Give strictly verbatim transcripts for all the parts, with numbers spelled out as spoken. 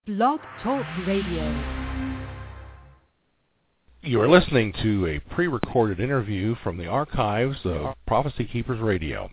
Blog Talk Radio. You are listening to a pre-recorded interview from the archives of Prophecy Keepers Radio.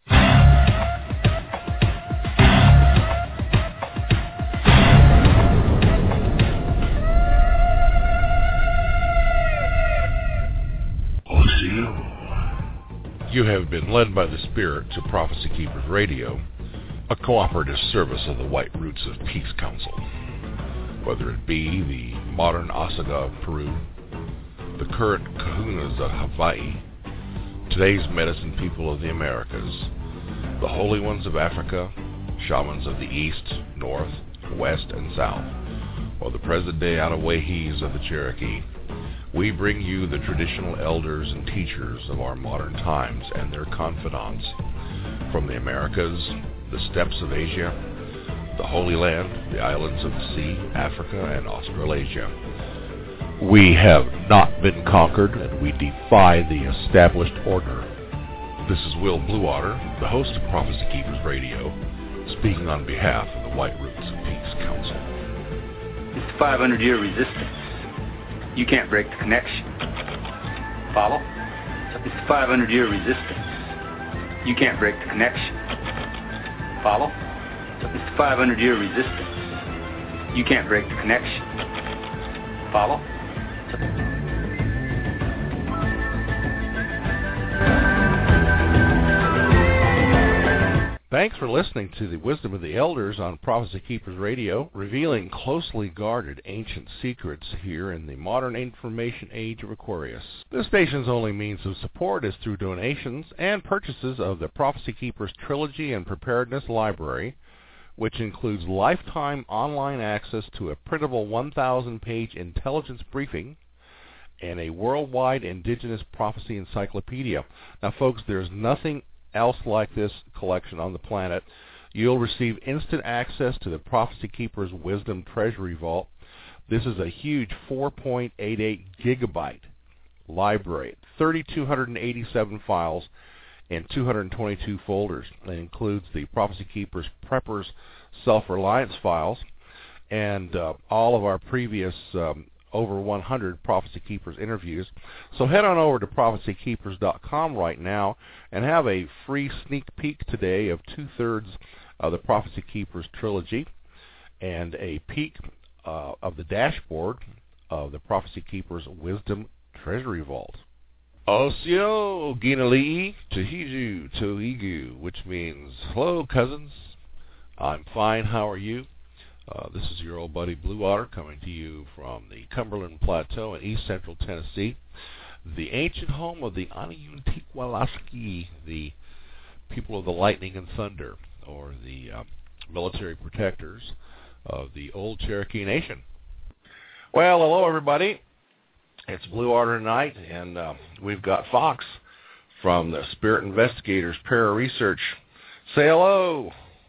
You have been led by the Spirit to Prophecy Keepers Radio, a cooperative service of the White Roots of Peace Council. Whether it be the modern Osaga of Peru, the current Kahunas of Hawaii, today's medicine people of the Americas, the holy ones of Africa, shamans of the East, North, West, and South, or the present-day Anawahis of the Cherokee, we bring you the traditional elders and teachers of our modern times and their confidants from the Americas, the steppes of Asia, the Holy Land, the islands of the sea, Africa, and Australasia. We have not been conquered, and we defy the established order. This is Will Bluewater, the host of Prophecy Keepers Radio, speaking on behalf of the White Roots of Peace Council. It's the five hundred year resistance. You can't break the connection. Follow? It's the five hundred year resistance. You can't break the connection. Follow? It's the five hundred year resistance. You can't break the connection. Follow? Thanks for listening to the Wisdom of the Elders on Prophecy Keepers Radio, revealing closely guarded ancient secrets here in the modern information age of Aquarius. This station's only means of support is through donations and purchases of the Prophecy Keepers Trilogy and Preparedness Library, which includes lifetime online access to a printable one thousand page intelligence briefing and a worldwide indigenous prophecy encyclopedia. Now, folks, there's nothing else like this collection on the planet. You'll receive instant access to the Prophecy Keepers Wisdom Treasury Vault. This is a huge four point eight eight gigabyte library, three thousand two hundred eighty-seven files, and two hundred twenty-two folders. It includes the Prophecy Keepers Preppers Self-Reliance files and uh, all of our previous um, over one hundred Prophecy Keepers interviews. So head on over to prophecy keepers dot com right now and have a free sneak peek today of two-thirds of the Prophecy Keepers trilogy and a peek uh, of the dashboard of the Prophecy Keepers Wisdom Treasury Vault. Osio Ginali'i Tahiju Toigu, which means, hello cousins, I'm fine, how are you? Uh, this is your old buddy Bluewater coming to you from the Cumberland Plateau in east central Tennessee, the ancient home of the Aniyuntikwalaski, the people of the lightning and thunder, or the uh, military protectors of the old Cherokee Nation. Well, hello everybody. It's Bluewater tonight, and uh, we've got Fox from the Spirit Investigators Para-Research. Say hello.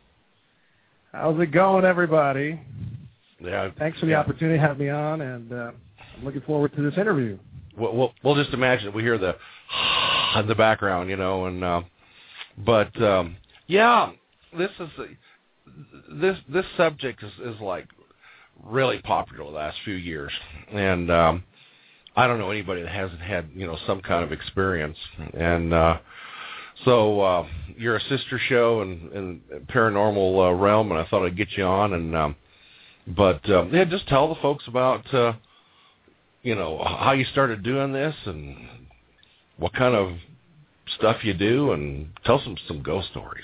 How's it going, everybody? Yeah, Thanks for the yeah. opportunity to have me on, and uh, I'm looking forward to this interview. We'll, we'll, we'll just imagine we hear the in the background, you know, and uh, but um, yeah, this is this this subject is, is like really popular the last few years, and um, I don't know anybody that hasn't had, you know, some kind of experience. And uh, so uh, you're a sister show in, in paranormal uh, realm, and I thought I'd get you on. And um, but um, yeah, just tell the folks about uh, you know, how you started doing this and what kind of stuff you do, and tell some some ghost stories.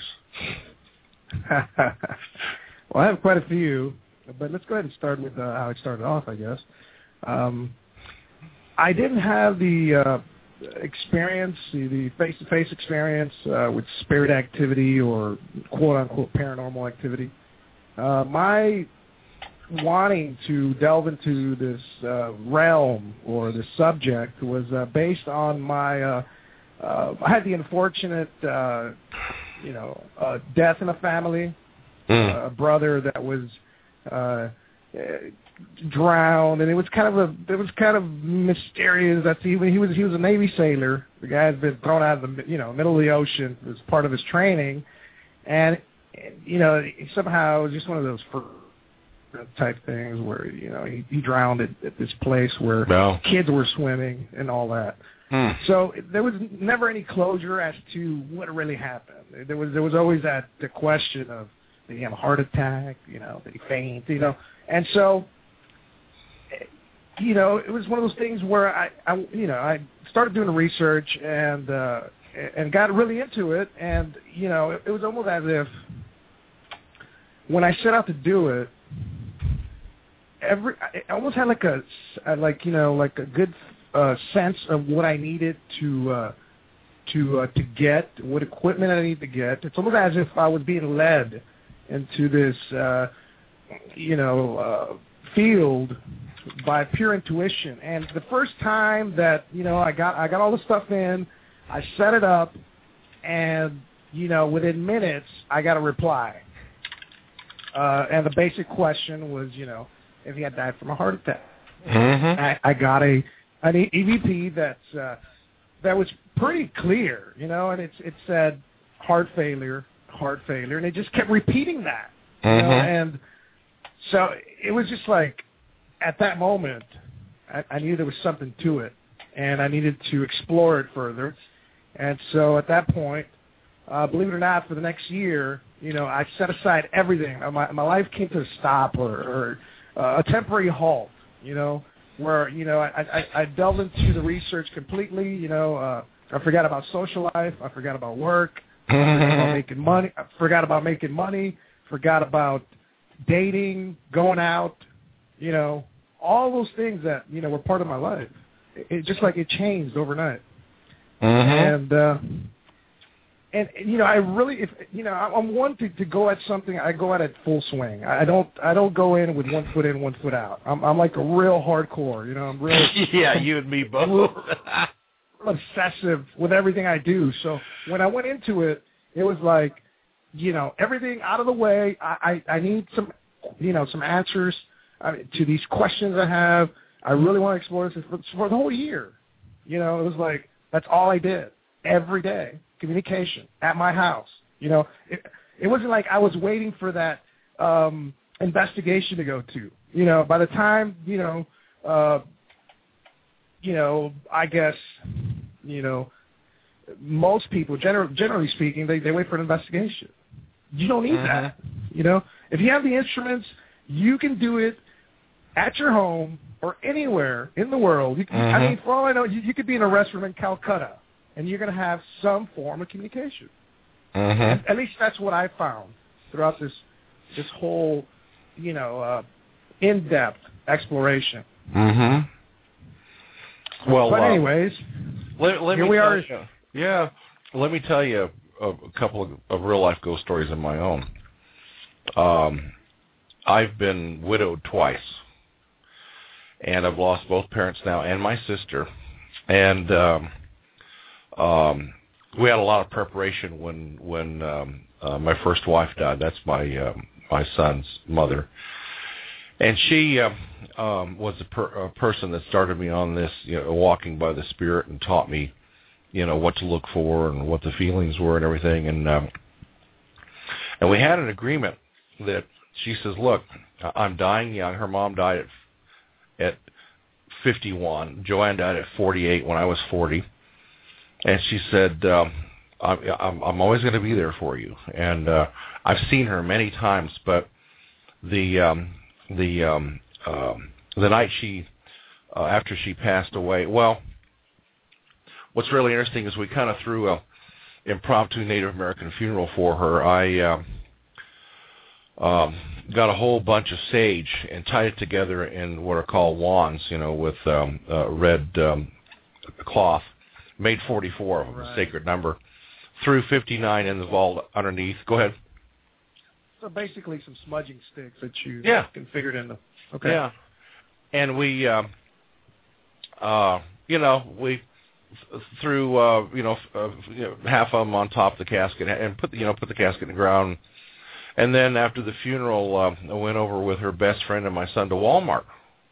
Well, I have quite a few, but let's go ahead and start with uh, how it started off, I guess. Um, I didn't have the uh, experience, the, the face-to-face experience uh, with spirit activity or quote-unquote paranormal activity. Uh, my wanting to delve into this uh, realm or this subject was uh, based on my, uh, uh, I had the unfortunate, uh, you know, uh, death in a family, mm. uh, a brother that was uh, drowned, and it was kind of a, it was kind of mysterious. That's he, he was he was a Navy sailor. The guy had been thrown out of the, you know, middle of the ocean as part of his training, and you know, somehow it was just one of those type things where, you know, he, he drowned at, at this place where no. kids were swimming and all that. Hmm. So there was never any closure as to what really happened. There was there was always that the question of, did he have a heart attack? You know, did he faint? You know, and so, you know, it was one of those things where I, I you know, I started doing the research and uh, and got really into it, and you know, it, it was almost as if when I set out to do it, every I almost had like a like you know like a good uh, sense of what I needed to uh, to uh, to get, what equipment I need to get. It's almost as if I was being led into this uh, you know uh, field by pure intuition. And the first time that you know I got I got all the stuff in, I set it up, and you know within minutes I got a reply. Uh, and the basic question was, you know, if he had died from a heart attack. Mm-hmm. I, I got a an E V P that's uh, that was pretty clear, you know, and it's it said heart failure, heart failure, and it just kept repeating that. You mm-hmm. know, and so it was just like at that moment, I, I knew there was something to it, and I needed to explore it further. And so at that point, uh, believe it or not, for the next year, you know, I set aside everything. My my life came to a stop or, or uh, a temporary halt, you know, where, you know, I, I, I delved into the research completely. You know, uh, I forgot about social life. I forgot about work. I forgot about making money. I forgot about making money. Forgot about dating, going out, you know, all those things that, you know, were part of my life. It, it just like it changed overnight. Mm-hmm. And, uh, And, you know, I really, if you know, I'm one to, to go at something. I go at it full swing. I don't, I don't go in with one foot in, one foot out. I'm, I'm like a real hardcore. You know, I'm real. yeah, you and me both. I'm obsessive with everything I do. So when I went into it, it was like, you know, everything out of the way. I, I, I need some, you know, some answers uh, to these questions I have. I really want to explore this for, for the whole year. You know, it was like that's all I did every day. Communication at my house. You know, it, it wasn't like I was waiting for that um, investigation to go to. You know, by the time, you know, uh, you know, I guess, you know, most people, gener- generally speaking, they, they wait for an investigation. You don't need mm-hmm. that. You know, if you have the instruments, you can do it at your home or anywhere in the world. You can, mm-hmm. I mean, for all I know, you, you could be in a restaurant in Calcutta, and you're going to have some form of communication. Mm-hmm. At least that's what I found throughout this this whole, you know, uh, in-depth exploration. Mm-hmm. Well, but uh, anyways, let, let here me we tell are. You, yeah, let me tell you a, a couple of, of real-life ghost stories of my own. Um, I've been widowed twice, and I've lost both parents now and my sister. And um, um, we had a lot of preparation when when um, uh, my first wife died. That's my um, my son's mother, and she uh, um, was a, per, a person that started me on this, you know, walking by the Spirit, and taught me, you know, what to look for and what the feelings were and everything. And um, and we had an agreement that she says, "Look, I'm dying young." Her mom died at at fifty-one. Joanne died at forty-eight when I was forty. And she said, um, I'm, I'm, I'm always going to be there for you. And uh, I've seen her many times, but the um, the um, um, the night she, uh, after she passed away, well, what's really interesting is we kind of threw a impromptu Native American funeral for her. I uh, um, got a whole bunch of sage and tied it together in what are called wands, you know, with um, uh, red um, cloth. Made forty-four of them, right. A sacred number. Threw fifty-nine in the vault underneath. Go ahead. So basically some smudging sticks that you yeah. configured in them. Okay. Yeah. And we, uh, uh, you know, we th- threw, uh, you, know, uh, you know, half of them on top of the casket and put, the, you know, put the casket in the ground. And then after the funeral, uh, I went over with her best friend and my son to Walmart.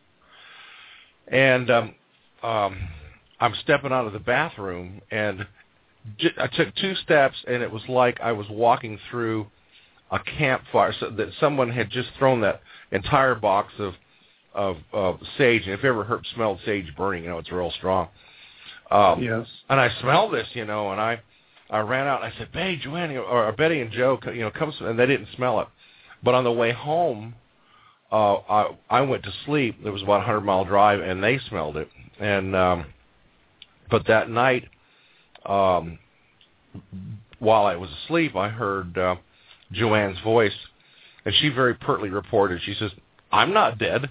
And um, um, I'm stepping out of the bathroom, and j- I took two steps, and it was like I was walking through a campfire, so that someone had just thrown that entire box of of, of sage. And if you ever heard smelled sage burning, you know it's real strong. Um, yes. And I smelled this, you know, and I, I ran out and I said, "Hey, Joanne, or, or Betty and Joe, you know, come," and they didn't smell it. But on the way home, uh, I, I went to sleep. It was about a hundred mile drive, and they smelled it. And um, but that night, um, while I was asleep, I heard uh, Joanne's voice, and she very pertly reported. She says, "I'm not dead."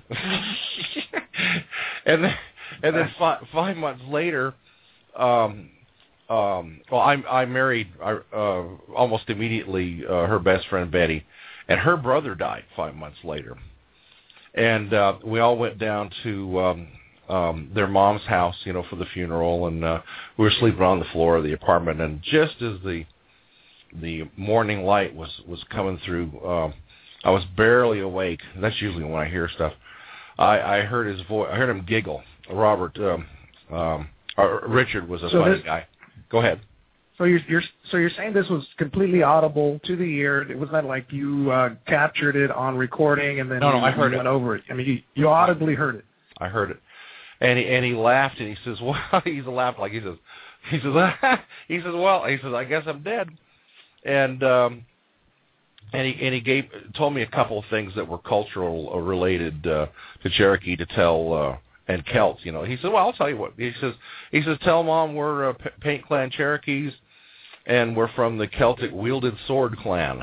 and then, and then fi- five months later. Um, um, well, I, I married uh, almost immediately uh, her best friend Betty, and her brother died five months later. And uh, we all went down to um, um, their mom's house, you know, for the funeral, and uh, we were sleeping on the floor of the apartment. And just as the the morning light was, was coming through, uh, I was barely awake. That's usually when I hear stuff. I, I heard his voice. I heard him giggle. Robert. Um, um, Uh, Richard was a so funny this, guy. Go ahead. So you're, you're so you're saying this was completely audible to the ear. It was not like you uh, captured it on recording and then no, no, you, I heard you went it. over it. I mean, you, you audibly heard it. I heard it, and he and he laughed and he says, "Well," he's laughed like he says, he says, he says, "Well," he says, "I guess I'm dead," and um, and he and he gave told me a couple of things that were cultural related uh, to Cherokee to tell. Uh, And Celts, you know. He said, "Well, I'll tell you what." He says, "He says, tell Mom we're uh, P- Paint Clan Cherokees, and we're from the Celtic Wielded Sword Clan."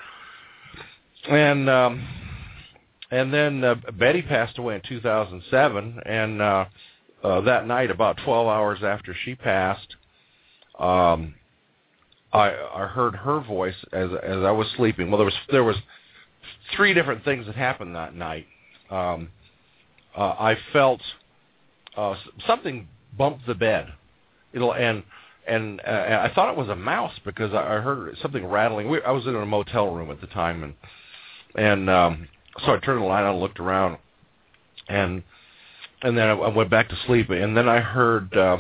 And um, and then uh, Betty passed away in two thousand seven, and uh, uh, that night, about twelve hours after she passed, um, I, I heard her voice as as I was sleeping. Well, there was there was three different things that happened that night. Um, Uh, I felt uh, something bumped the bed, It'll, and and uh, I thought it was a mouse because I heard something rattling. We, I was in a motel room at the time, and and um, so I turned the light on and looked around, and and then I went back to sleep. And then I heard uh,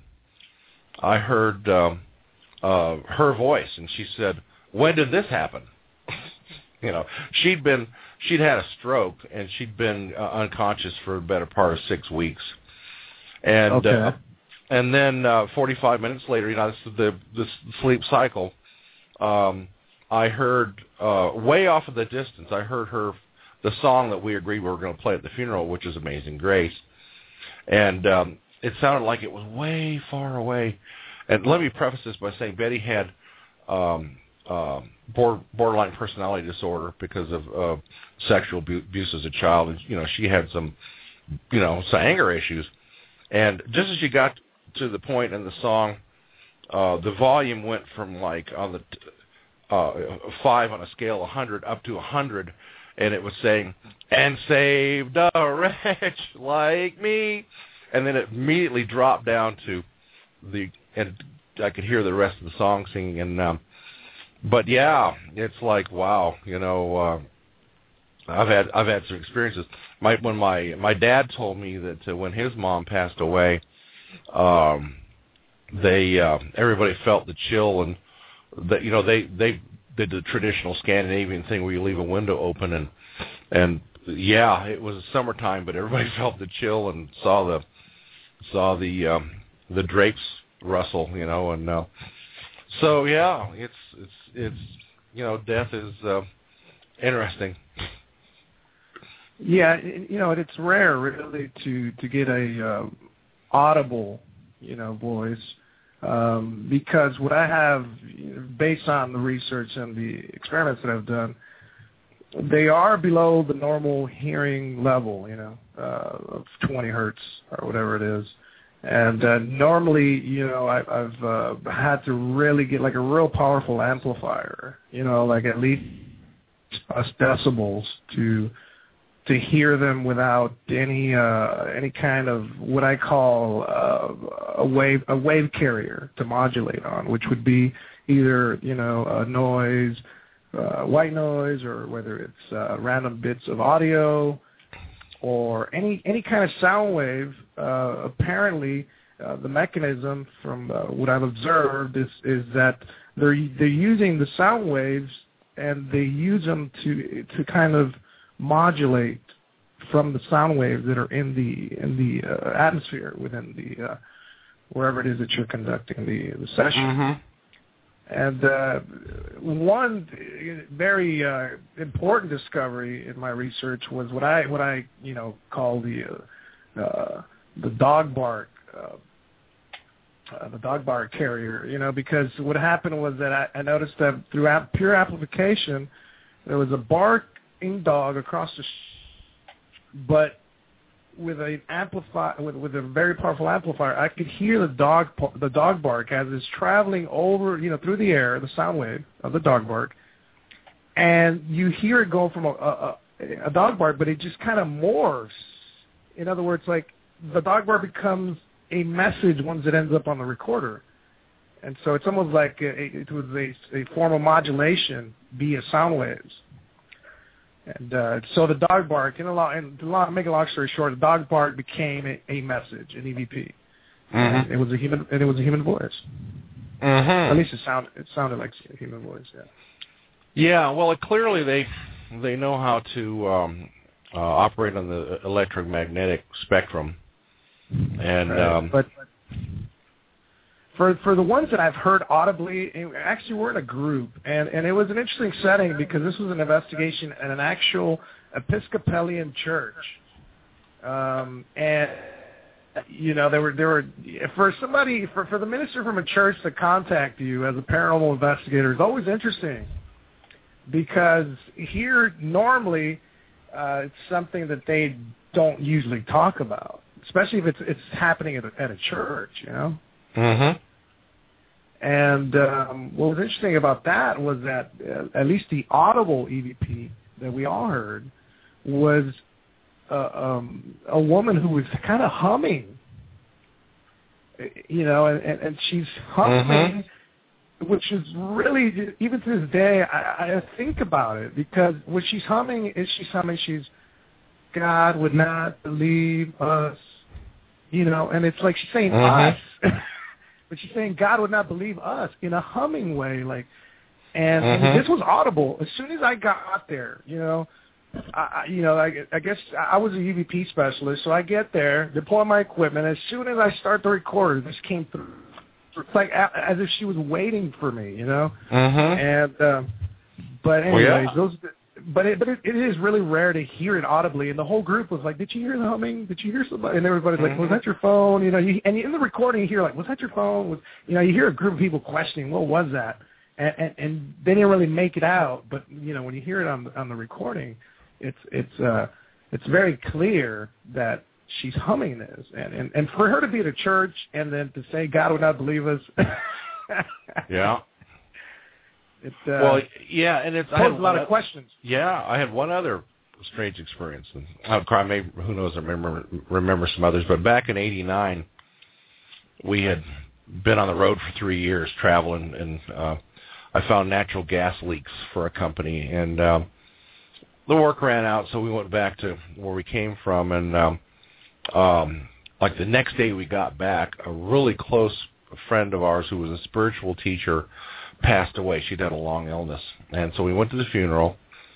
I heard uh, uh, her voice, and she said, "When did this happen?" You know, she'd been. She'd had a stroke, and she'd been uh, unconscious for the better part of six weeks. And okay. uh, and then uh, forty-five minutes later, you know, this is the, the sleep cycle, um, I heard, uh, way off in the distance, I heard her, the song that we agreed we were going to play at the funeral, which is Amazing Grace. And um, it sounded like it was way far away. And let me preface this by saying Betty had... Um, Uh, borderline personality disorder because of uh, sexual abuse as a child, and you know she had some, you know, some anger issues. And just as she got to the point in the song, uh, the volume went from like on the uh, five on a scale of one hundred up to one hundred, and it was saying, "And saved a wretch like me," and then it immediately dropped down to the, and I could hear the rest of the song singing, and um, But yeah, it's like wow, you know. Uh, I've had I've had some experiences. My when my my dad told me that uh, when his mom passed away, um, they uh, everybody felt the chill, and that you know they they did the traditional Scandinavian thing where you leave a window open, and and yeah, it was summertime, but everybody felt the chill and saw the saw the um, the drapes rustle, you know, and. Uh, So yeah, it's it's it's you know death is uh, interesting. Yeah, you know it's rare really to to get a uh, audible you know voice um, because what I have you know, based on the research and the experiments that I've done, they are below the normal hearing level, you know, uh, of twenty hertz or whatever it is. And uh, normally, you know, I, I've uh, had to really get like a real powerful amplifier, you know, like at least us decibels to to hear them without any uh, any kind of what I call uh, a wave a wave carrier to modulate on, which would be either you know a noise, uh, white noise, or whether it's uh, random bits of audio. Or any any kind of sound wave. Uh, apparently, uh, the mechanism, from uh, what I've observed, is is that they're they're using the sound waves and they use them to to kind of modulate from the sound waves that are in the in the uh, atmosphere within the uh, wherever it is that you're conducting the the session. Mm-hmm. And uh, one very uh, important discovery in my research was what I what I you know call the uh, uh, the dog bark uh, uh, the dog bark carrier. You know, because what happened was that I, I noticed that through ap- pure amplification, there was a barking dog across the, sh- but with a amplify with, with a very powerful amplifier, I could hear the dog the dog bark as it's traveling over, you know, through the air, the sound wave of the dog bark, and you hear it go from a, a, a dog bark, but it just kind of morphs. In other words, like the dog bark becomes a message once it ends up on the recorder, and so it's almost like a, it was a, a form of modulation via sound waves. And uh, so the dog bark, in a lot, and to make a long story short, the dog bark became a, a message, an E V P. Mm-hmm. And it was a human, and it was a human voice. Mm-hmm. At least it sounded, it sounded like a human voice. Yeah. Yeah. Well, it, clearly they they know how to um, uh, operate on the electromagnetic spectrum, and right. um, but. For for the ones that I've heard audibly, actually we're in a group, and, and it was an interesting setting because this was an investigation at an actual Episcopalian church, um, and you know there were there were for somebody for, for the minister from a church to contact you as a paranormal investigator is always interesting, because here normally uh, it's something that they don't usually talk about, especially if it's it's happening at a, at a church, you know. Mm-hmm. And um, what was interesting about that was that uh, at least the audible E V P that we all heard was uh, um, a woman who was kind of humming, you know, and, and, and she's humming, mm-hmm. which is really, even to this day, I, I think about it, because when she's humming, is she's humming, she's, God would not believe us, you know, and it's like she's saying mm-hmm. us. But she's saying God would not believe us in a humming way, like, and, mm-hmm. and this was audible. As soon as I got there, you know, I, you know, I, I guess I was a E V P specialist, so I get there, deploy my equipment. As soon as I start the recorder, this came through. It's like as if she was waiting for me, you know. Mm-hmm. And um, but anyways, well, yeah. those. But it, but it, it is really rare to hear it audibly, and the whole group was like, "Did you hear the humming? Did you hear somebody?" And everybody's like, mm-hmm. "Was that your phone?" You know, you, and in the recording, you hear like, "Was that your phone?" Was, you know, you hear a group of people questioning, "What was that?" And, and, and they didn't really make it out. But you know, when you hear it on on the recording, it's it's uh it's very clear that she's humming this, and, and and for her to be at a church and then to say God would not believe us. yeah. It, uh, well, yeah, and it's I had a lot of questions. Yeah, I had one other strange experience, and I'll cry. Maybe who knows? I remember remember some others, but back in eighty-nine, we had been on the road for three years traveling, and uh, I found natural gas leaks for a company, and um, the work ran out, so we went back to where we came from, and um, um, like the next day we got back, a really close friend of ours who was a spiritual teacher passed away. She'd had a long illness, and so we went to the funeral.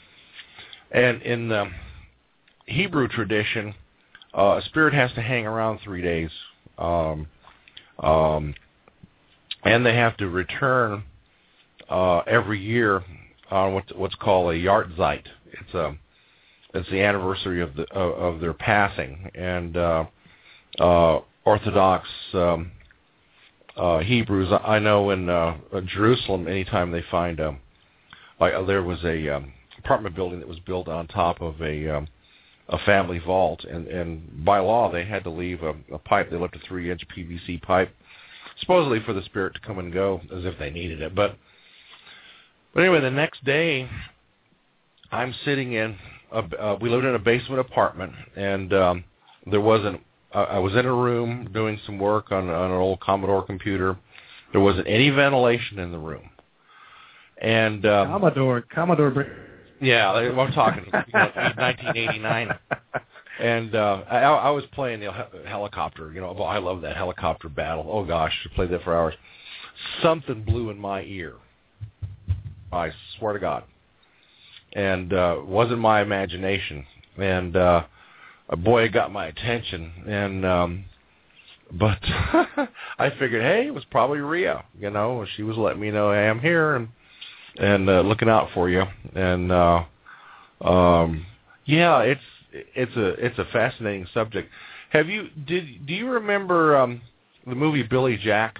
And in the Hebrew tradition, uh, a spirit has to hang around three days, um, um, and they have to return uh, every year on what, what's called a Yartzeit. It's a it's the anniversary of the of, of their passing, and uh, uh, Orthodox. Um, Uh, Hebrews, I know in uh, Jerusalem, anytime they find a, like uh, there was a um, apartment building that was built on top of a um, a family vault, and, and by law they had to leave a, a pipe. They left a three-inch P V C pipe, supposedly for the spirit to come and go as if they needed it. But but anyway, the next day, I'm sitting in. A, uh, we lived in a basement apartment, and um, there wasn't. I was in a room doing some work on, on an old Commodore computer. There wasn't any ventilation in the room. And um, Commodore, Commodore. Yeah, I'm talking you know, nineteen eighty-nine. And uh, I, I was playing the helicopter. You know, I love that helicopter battle. Oh gosh, I played that for hours. Something blew in my ear. I swear to God. and uh, wasn't my imagination. And uh, boy, it got my attention. And um, but I figured, hey, it was probably Rhea. You know, she was letting me know, hey, I'm here and and uh, looking out for you. And uh, um, yeah, it's it's a it's a fascinating subject. Have you did do you remember um, the movie Billy Jack?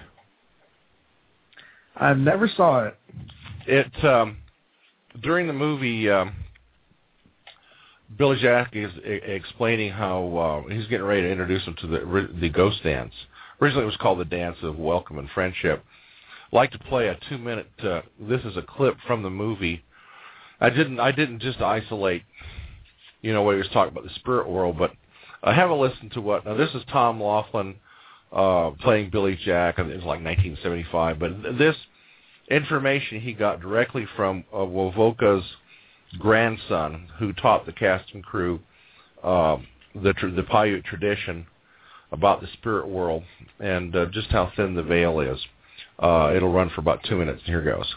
I never saw it. It um, during the movie, um, Billy Jack is I- explaining how uh, he's getting ready to introduce him to the the ghost dance. Originally, it was called the Dance of Welcome and Friendship. I'd like to play a two minute. Uh, this is a clip from the movie. I didn't I didn't just isolate, you know, what he was talking about the spirit world, but I have a listen to what. Now, this is Tom Laughlin uh, playing Billy Jack. It was like nineteen seventy-five, but this information he got directly from uh, Wovoka's grandson, who taught the cast and crew uh, the tr- the Paiute tradition about the spirit world and uh, just how thin the veil is. Uh, it'll run for about two minutes. Here goes.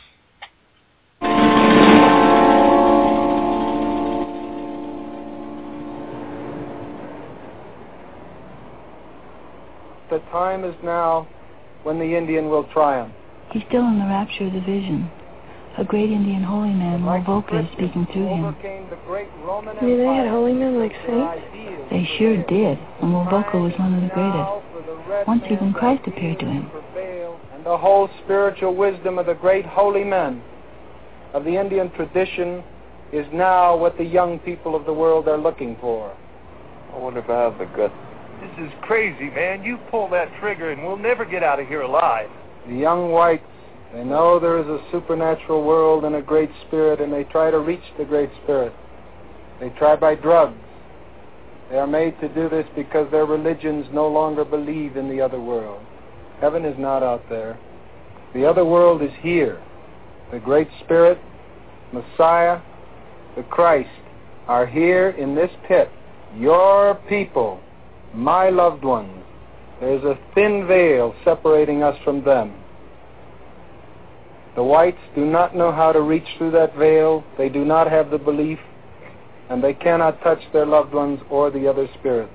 The time is now when the Indian will triumph. He's still in the rapture of the vision. A great Indian holy man, Wovoka, is speaking through him. Knew they had holy men like saints? They sure did, and Wovoka was one of the greatest. Once even Christ appeared to him. And the whole spiritual wisdom of the great holy men of the Indian tradition is now what the young people of the world are looking for. I wonder if I have the guts. This is crazy, man. You pull that trigger and we'll never get out of here alive. The young whites, they know there is a supernatural world and a great spirit, and they try to reach the great spirit. They try by drugs. They are made to do this because their religions no longer believe in the other world. Heaven is not out there. The other world is here. The great spirit, Messiah, the Christ, are here in this pit. Your people, my loved ones. There's a thin veil separating us from them. The whites do not know how to reach through that veil. They do not have the belief, and they cannot touch their loved ones or the other spirits.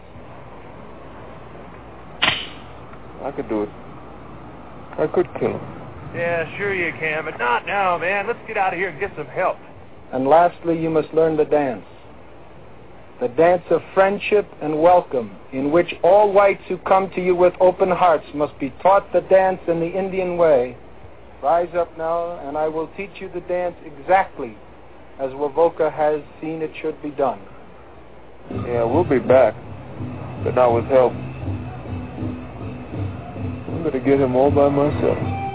I could do it. I could, King. Yeah, sure you can, but not now, man. Let's get out of here and get some help. And lastly, you must learn the dance. The dance of friendship and welcome, in which all whites who come to you with open hearts must be taught the dance in the Indian way. Rise up now, and I will teach you the dance exactly as Wovoka has seen it should be done. Yeah, we'll be back, but not with help. I'm going to get him all by myself.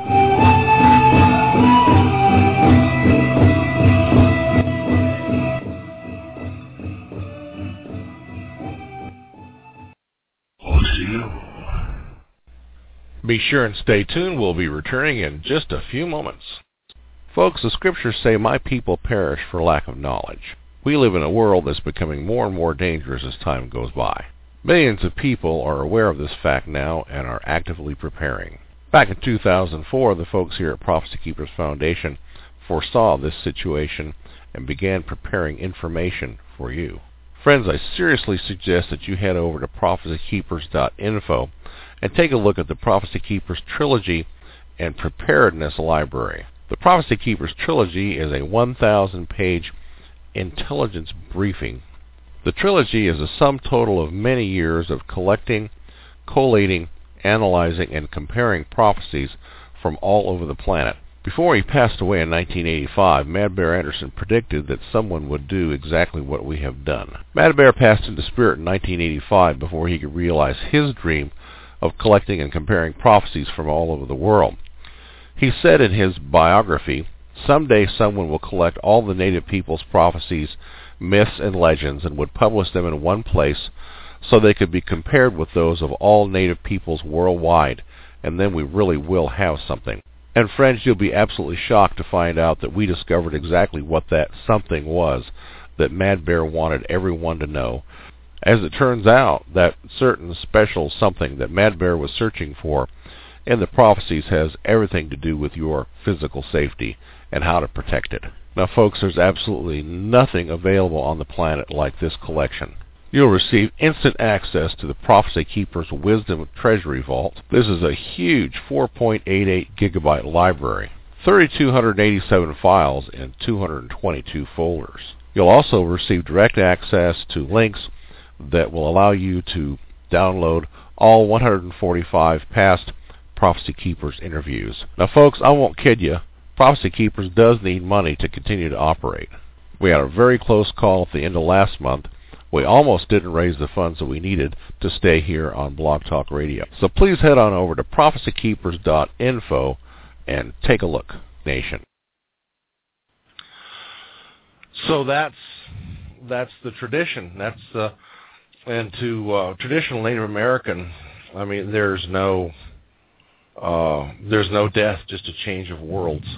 Be sure and stay tuned. We'll be returning in just a few moments. Folks, the scriptures say, my people perish for lack of knowledge. We live in a world that's becoming more and more dangerous as time goes by. Millions of people are aware of this fact now and are actively preparing. Back in two thousand four, the folks here at Prophecy Keepers Foundation foresaw this situation and began preparing information for you. Friends, I seriously suggest that you head over to prophecy keepers dot info and take a look at the Prophecy Keepers Trilogy and Preparedness Library. The Prophecy Keepers Trilogy is a one thousand page intelligence briefing. The trilogy is a sum total of many years of collecting, collating, analyzing, and comparing prophecies from all over the planet. Before he passed away in nineteen eighty-five, Mad Bear Anderson predicted that someone would do exactly what we have done. Mad Bear passed into spirit in nineteen eighty-five before he could realize his dream of collecting and comparing prophecies from all over the world. He said in his biography, someday someone will collect all the native people's prophecies, myths, and legends and would publish them in one place so they could be compared with those of all native peoples worldwide, and then we really will have something. And friends, you'll be absolutely shocked to find out that we discovered exactly what that something was that Mad Bear wanted everyone to know. As it turns out, that certain special something that Mad Bear was searching for and the prophecies has everything to do with your physical safety and how to protect it. Now, folks, there's absolutely nothing available on the planet like this collection. You'll receive instant access to the Prophecy Keeper's Wisdom Treasury Vault. This is a huge four point eight eight gigabyte library, three thousand two hundred eighty-seven files in two hundred twenty-two folders. You'll also receive direct access to links that will allow you to download all one hundred forty-five past Prophecy Keepers interviews. Now, folks, I won't kid you. Prophecy Keepers does need money to continue to operate. We had a very close call at the end of last month. We almost didn't raise the funds that we needed to stay here on Blog Talk Radio. So please head on over to prophecy keepers dot info and take a look, nation. So that's that's the tradition. That's uh, and to uh, traditional Native American, I mean, there's no uh, there's no death, just a change of worlds.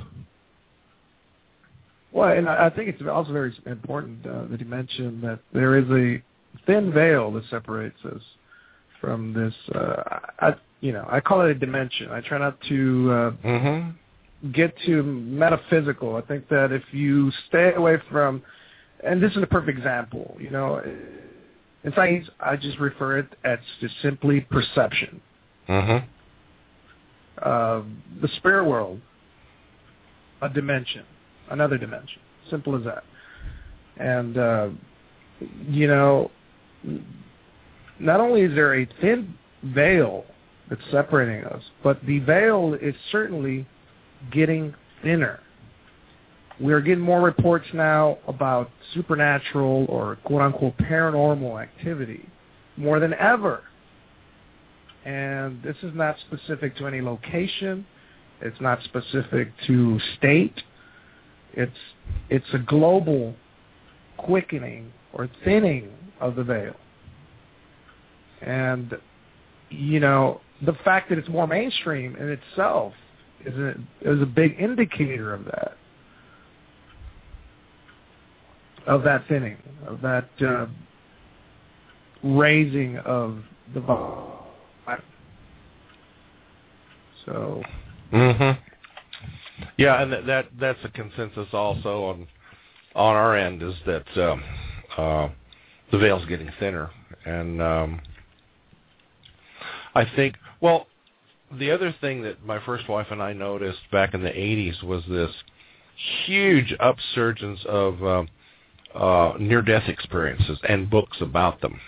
Well, and I think it's also very important uh, that you mentioned that there is a thin veil that separates us from this. Uh, I, you know, I call it a dimension. I try not to uh, mm-hmm. get too metaphysical. I think that if you stay away from, and this is a perfect example. You know, in science, I just refer it as just simply perception. Mm-hmm. Uh, the spirit world, a dimension. Another dimension. Simple as that. And, uh, you know, not only is there a thin veil that's separating us, but the veil is certainly getting thinner. We're getting more reports now about supernatural or quote-unquote paranormal activity more than ever. And this is not specific to any location. It's not specific to state. It's it's a global quickening or thinning of the veil. And, you know, the fact that it's more mainstream in itself is a, is a big indicator of that, of that thinning, of that uh, raising of the volume. So... Mm-hmm. Yeah, and that, that that's a consensus also on on our end, is that um, uh, the veil's getting thinner. And um, I think, well, the other thing that my first wife and I noticed back in the eighties was this huge upsurgence of uh, uh, near-death experiences and books about them.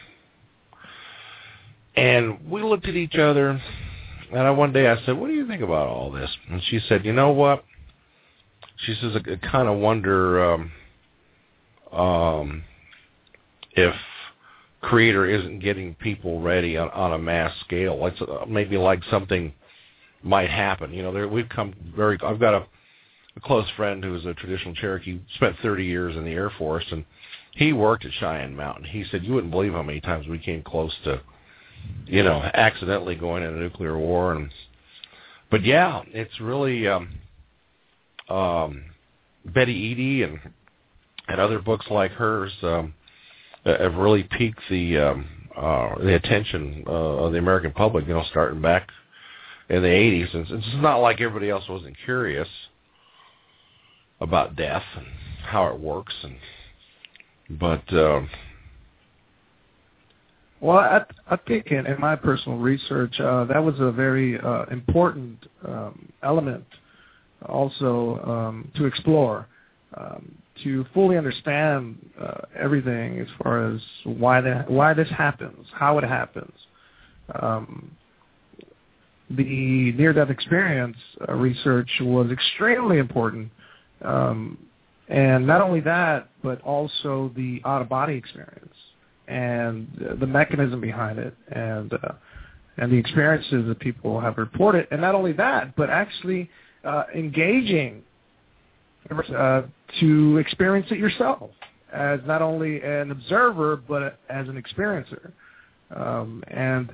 And we looked at each other, and I, one day I said, what do you think about all this? And she said, you know what? She says, I, I kind of wonder um, um, if Creator isn't getting people ready on, on a mass scale. It's uh, maybe like something might happen. You know, there, we've come very. I've got a, a close friend who is a traditional Cherokee, spent thirty years in the Air Force, and he worked at Cheyenne Mountain. He said, you wouldn't believe how many times we came close to, you know, accidentally going into nuclear war. And but yeah, it's really um, um, Betty Eady and and other books like hers um, have really piqued the um, uh, the attention uh, of the American public. You know, starting back in the eighties, and it's not like everybody else wasn't curious about death and how it works, and but. Uh, Well, I, I think in, in my personal research, uh, that was a very uh, important um, element also um, to explore, um, to fully understand uh, everything as far as why that, why this happens, how it happens. Um, the near-death experience uh, research was extremely important, um, and not only that, but also the out-of-body experience and the mechanism behind it, and uh, and the experiences that people have reported, and not only that, but actually uh, engaging uh, to experience it yourself as not only an observer but as an experiencer, um, and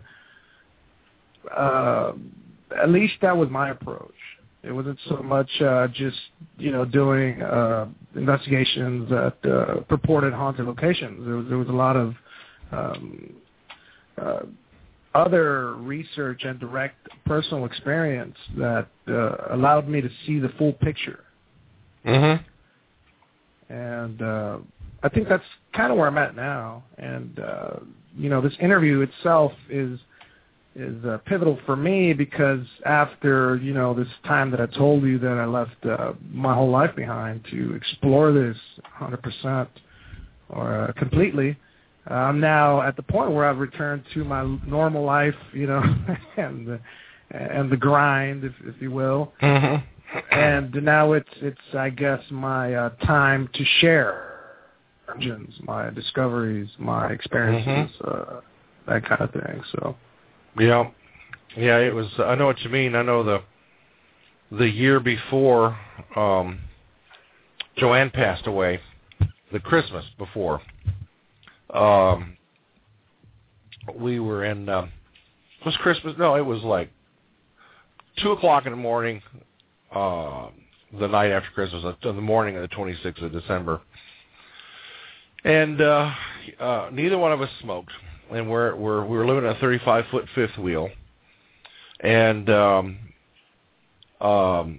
uh, at least that was my approach. It wasn't so much uh, just you know doing uh, investigations at uh, purported haunted locations. There was, there was a lot of Um, uh, other research and direct personal experience that uh, allowed me to see the full picture. Mm-hmm. And uh, I think that's kind of where I'm at now. And, uh, you know, this interview itself is is uh, pivotal for me because after, you know, this time that I told you that I left uh, my whole life behind to explore this one hundred percent or uh, completely, uh, I'm now at the point where I've returned to my normal life, you know, and the, and the grind, if, if you will. Mm-hmm. And now it's, it's I guess, my uh, time to share my discoveries, my experiences, mm-hmm. uh, that kind of thing. So, yeah, yeah, it was. I know what you mean. I know the the year before um, Joanne passed away, the Christmas before, um, we were in. Uh, it was Christmas? No, it was like two o'clock in the morning. Uh, the night after Christmas, uh, the morning of the twenty-sixth of December. And uh, uh, neither one of us smoked. And we're, we're, we were living in a thirty-five foot fifth wheel. And um, um,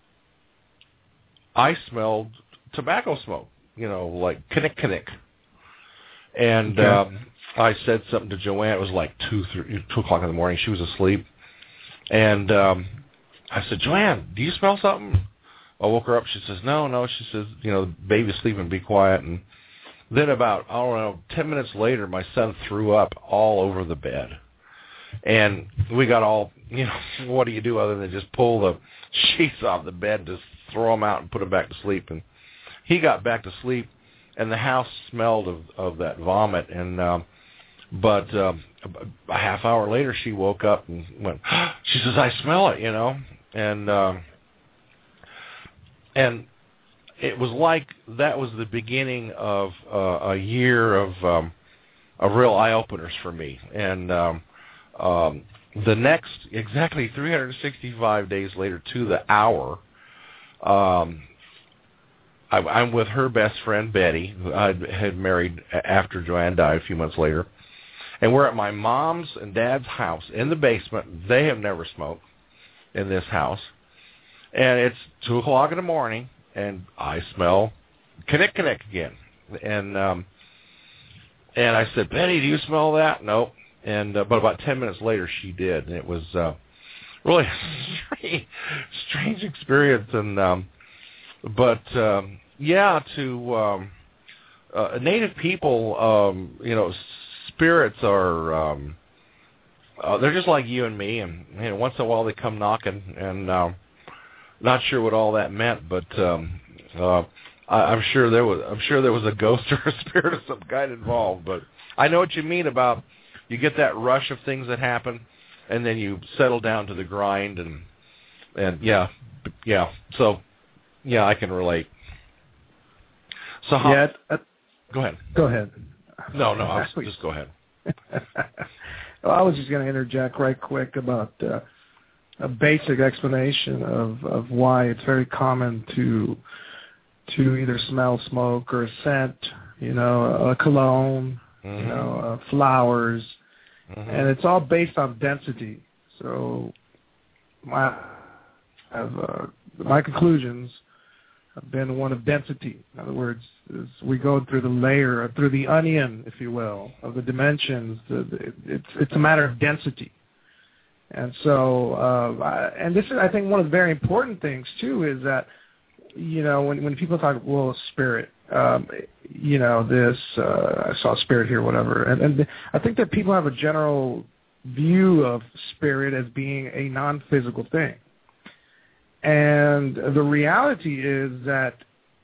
I smelled tobacco smoke, you know, like knick knick. And okay. um, I said something to Joanne. It was like two, three, two o'clock in the morning. She was asleep. And Um, I said, Joanne, do you smell something? I woke her up. She says, no, no. She says, you know, the baby's sleeping, be quiet. And then about, I don't know, ten minutes later, my son threw up all over the bed. And we got all, you know, what do you do other than just pull the sheets off the bed and just throw them out and put him back to sleep? And he got back to sleep, and the house smelled of, of that vomit. And um, But um, a half hour later, she woke up and went, she says, I smell it, you know. And uh, and it was like that was the beginning of uh, a year of um, of real eye openers for me. And um, um, the next exactly three hundred sixty-five days later to the hour, um, I, I'm with her best friend Betty, who I had married after Joanne died a few months later, and we're at my mom's and dad's house in the basement. They have never smoked in this house, and it's two o'clock in the morning, and I smell knick knick again, and um, and I said, Betty, do you smell that? No, and uh, but about ten minutes later, she did, and it was uh, really a strange, strange experience, and um, but um, yeah, to um, uh, Native people, um, you know, spirits are. Um, Uh, they're just like you and me, and you know, once in a while they come knocking, and uh, not sure what all that meant, but um, uh, I, I'm sure there was. I'm sure there was a ghost or a spirit of some kind involved. But I know what you mean about you get that rush of things that happen, and then you settle down to the grind, and and yeah, yeah. So yeah, I can relate. So how, yeah, uh, go ahead. Go ahead. No, no, I'll, just go ahead. Well, I was just going to interject right quick about uh, a basic explanation of, of why it's very common to to either smell smoke or scent, you know, a cologne, mm-hmm. you know, uh, flowers, mm-hmm. and it's all based on density. So my have, uh, my conclusions have been one of density. In other words, as we go through the layer, through the onion, if you will, of the dimensions, the, the, it's it's a matter of density. And so, uh, I, and this is, I think, one of the very important things too is that, you know, when when people talk, well, spirit, um, you know, this, uh, I saw spirit here, whatever, and, and I think that people have a general view of spirit as being a non-physical thing. And the reality is that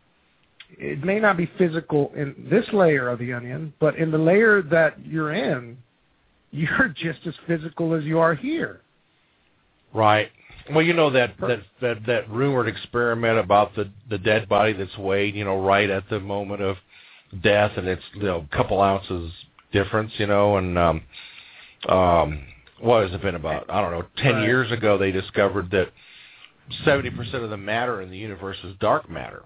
it may not be physical in this layer of the onion, but in the layer that you're in, you're just as physical as you are here. Right. Well, you know that that that, that rumored experiment about the, the dead body that's weighed, you know, right at the moment of death, and it's, you know, a couple ounces difference, you know, and um, um, what has it been about? I don't know. Ten right. years ago, they discovered that seventy percent of the matter in the universe is dark matter.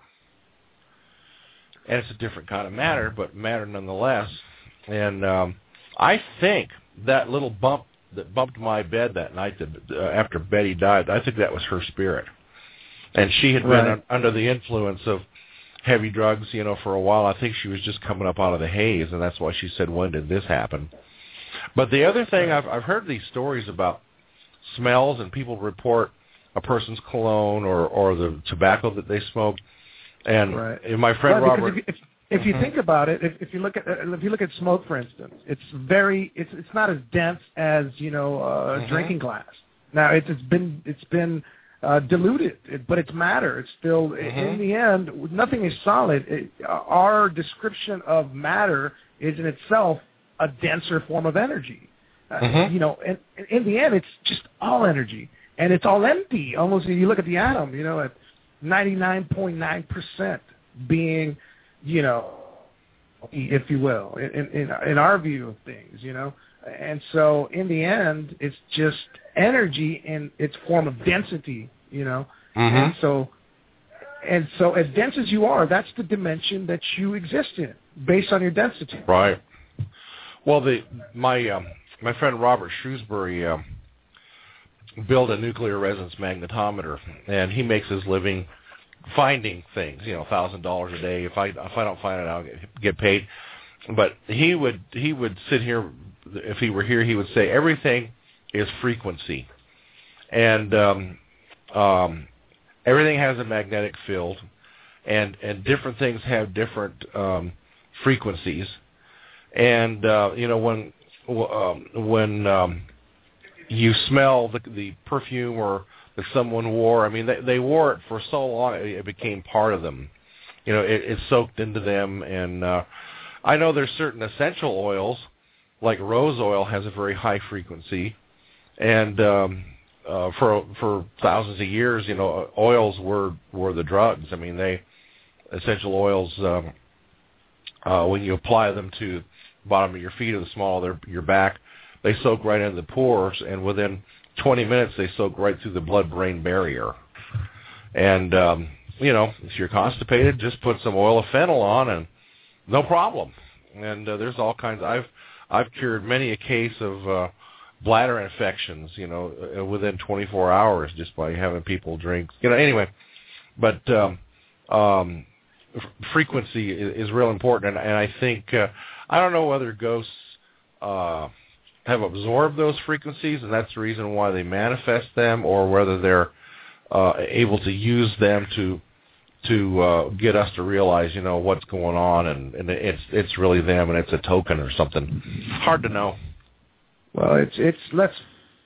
And it's a different kind of matter, but matter nonetheless. And um, I think that little bump that bumped my bed that night that, uh, after Betty died, I think that was her spirit. And she had Right. been un- under the influence of heavy drugs, you know, for a while. I think she was just coming up out of the haze, and that's why she said, when did this happen? But the other thing, I've, I've heard these stories about smells, and people report a person's cologne or, or the tobacco that they smoke. And right. my friend well, Robert... If, if, if you think about it, if, if you look at if you look at smoke, for instance, it's very it's it's not as dense as you know a mm-hmm. drinking glass. Now it's it's been it's been uh, diluted, it, but it's matter. It's still mm-hmm. in the end, nothing is solid. It, our description of matter is in itself a denser form of energy. Uh, mm-hmm. You know, and, and in the end, it's just all energy, and it's all empty. Almost, you look at the atom, you know, at ninety-nine point nine percent being, you know, if you will, in, in in our view of things, you know. And so in the end, it's just energy in its form of density, you know. Mm-hmm. And so and so as dense as you are, that's the dimension that you exist in, based on your density. Right. Well, the my um, my friend Robert Shrewsbury um, built a nuclear resonance magnetometer, and he makes his living finding things, you know, a thousand dollars a day. If I if I don't find it, I'll get, get paid. But he would he would sit here, if he were here, he would say everything is frequency, and um, um, everything has a magnetic field, and and different things have different um, frequencies, and uh, you know when um, when um, you smell the, the perfume or that someone wore. I mean, they, they wore it for so long, it, it became part of them. You know, it, it soaked into them. And uh, I know there's certain essential oils, like rose oil has a very high frequency. And um, uh, for for thousands of years, you know, oils were, were the drugs. I mean, they essential oils, um, uh, when you apply them to the bottom of your feet or the small of their, your back, they soak right into the pores, and within twenty minutes, they soak right through the blood-brain barrier. And, um, you know, if you're constipated, just put some oil of fennel on and no problem. And uh, there's all kinds. I've I've cured many a case of uh, bladder infections, you know, uh, within twenty-four hours just by having people drink. You know, anyway, but um, um, f- frequency is, is real important. And, and I think, uh, I don't know whether ghosts uh, have absorbed those frequencies, and that's the reason why they manifest them, or whether they're uh, able to use them to to uh, get us to realize, you know, what's going on, and, and it's it's really them, and it's a token or something. Hard to know. Well, it's it's let's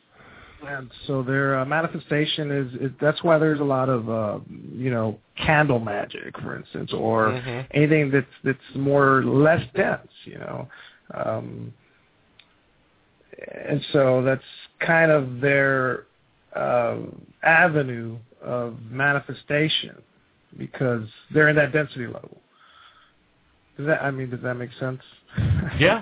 and so their uh, manifestation is it, that's why there's a lot of uh, you know candle magic, for instance, or mm-hmm. anything that's that's more less dense, you know. Um, And so that's kind of their uh, avenue of manifestation, because they're in that density level. Does that? I mean, does that make sense? Yeah.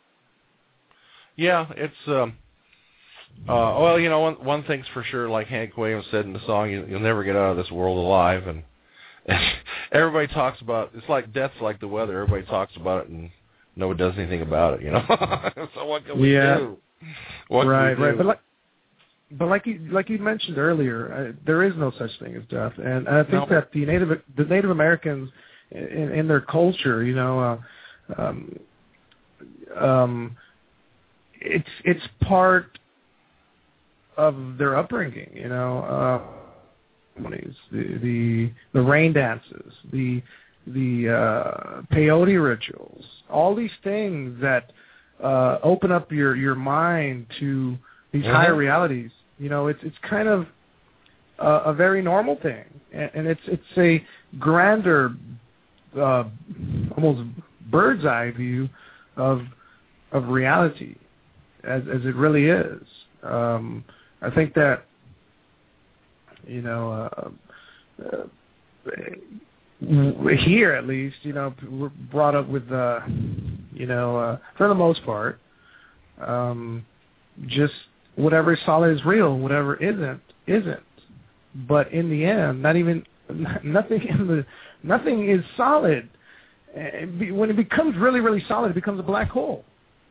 Yeah, it's um. Uh, well, you know, one one thing's for sure. Like Hank Williams said in the song, you, "You'll never get out of this world alive." And, and everybody talks about it's like death's like the weather. Everybody talks about it, and no one does anything about it. You know. So what can we yeah. do? What right, can we do? right. But like, but like you like you mentioned earlier, uh, there is no such thing as death, and, and I think no. that the Native the Native Americans in, in their culture, you know, uh, um, um, it's it's part of their upbringing, you know, uh, the the the rain dances, the the uh, peyote rituals, all these things that uh, open up your, your mind to these mm-hmm. higher realities. You know, it's it's kind of uh, a very normal thing, and, and it's it's a grander, uh, almost bird's eye view of of reality, as as it really is. Um, I think that you know. Uh, uh, Here, at least, you know, we're brought up with, uh, you know, uh, for the most part, um, just whatever is solid is real, whatever isn't isn't. But in the end, not even nothing in the nothing is solid. When it becomes really, really solid, it becomes a black hole.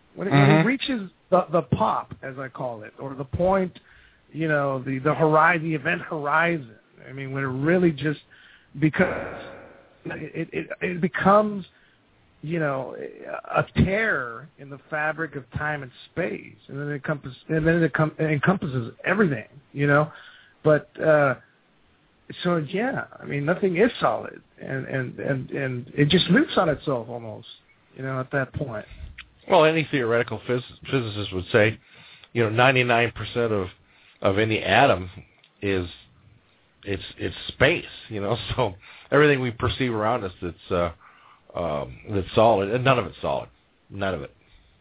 When it, mm-hmm. when it reaches the, the pop, as I call it, or the point, you know, the, the horizon, the event horizon. I mean, when it really just, because it, it, it becomes, you know, a tear in the fabric of time and space, and then it encompasses, and then it, com- it encompasses everything, you know. But uh, so yeah, I mean, nothing is solid, and, and, and, and it just moves on itself almost, you know, at that point. Well, any theoretical phys- physicist would say, you know, ninety-nine percent of of any atom is it's it's space, you know. So everything we perceive around us that's uh, um, that's solid, and none of it's solid, none of it.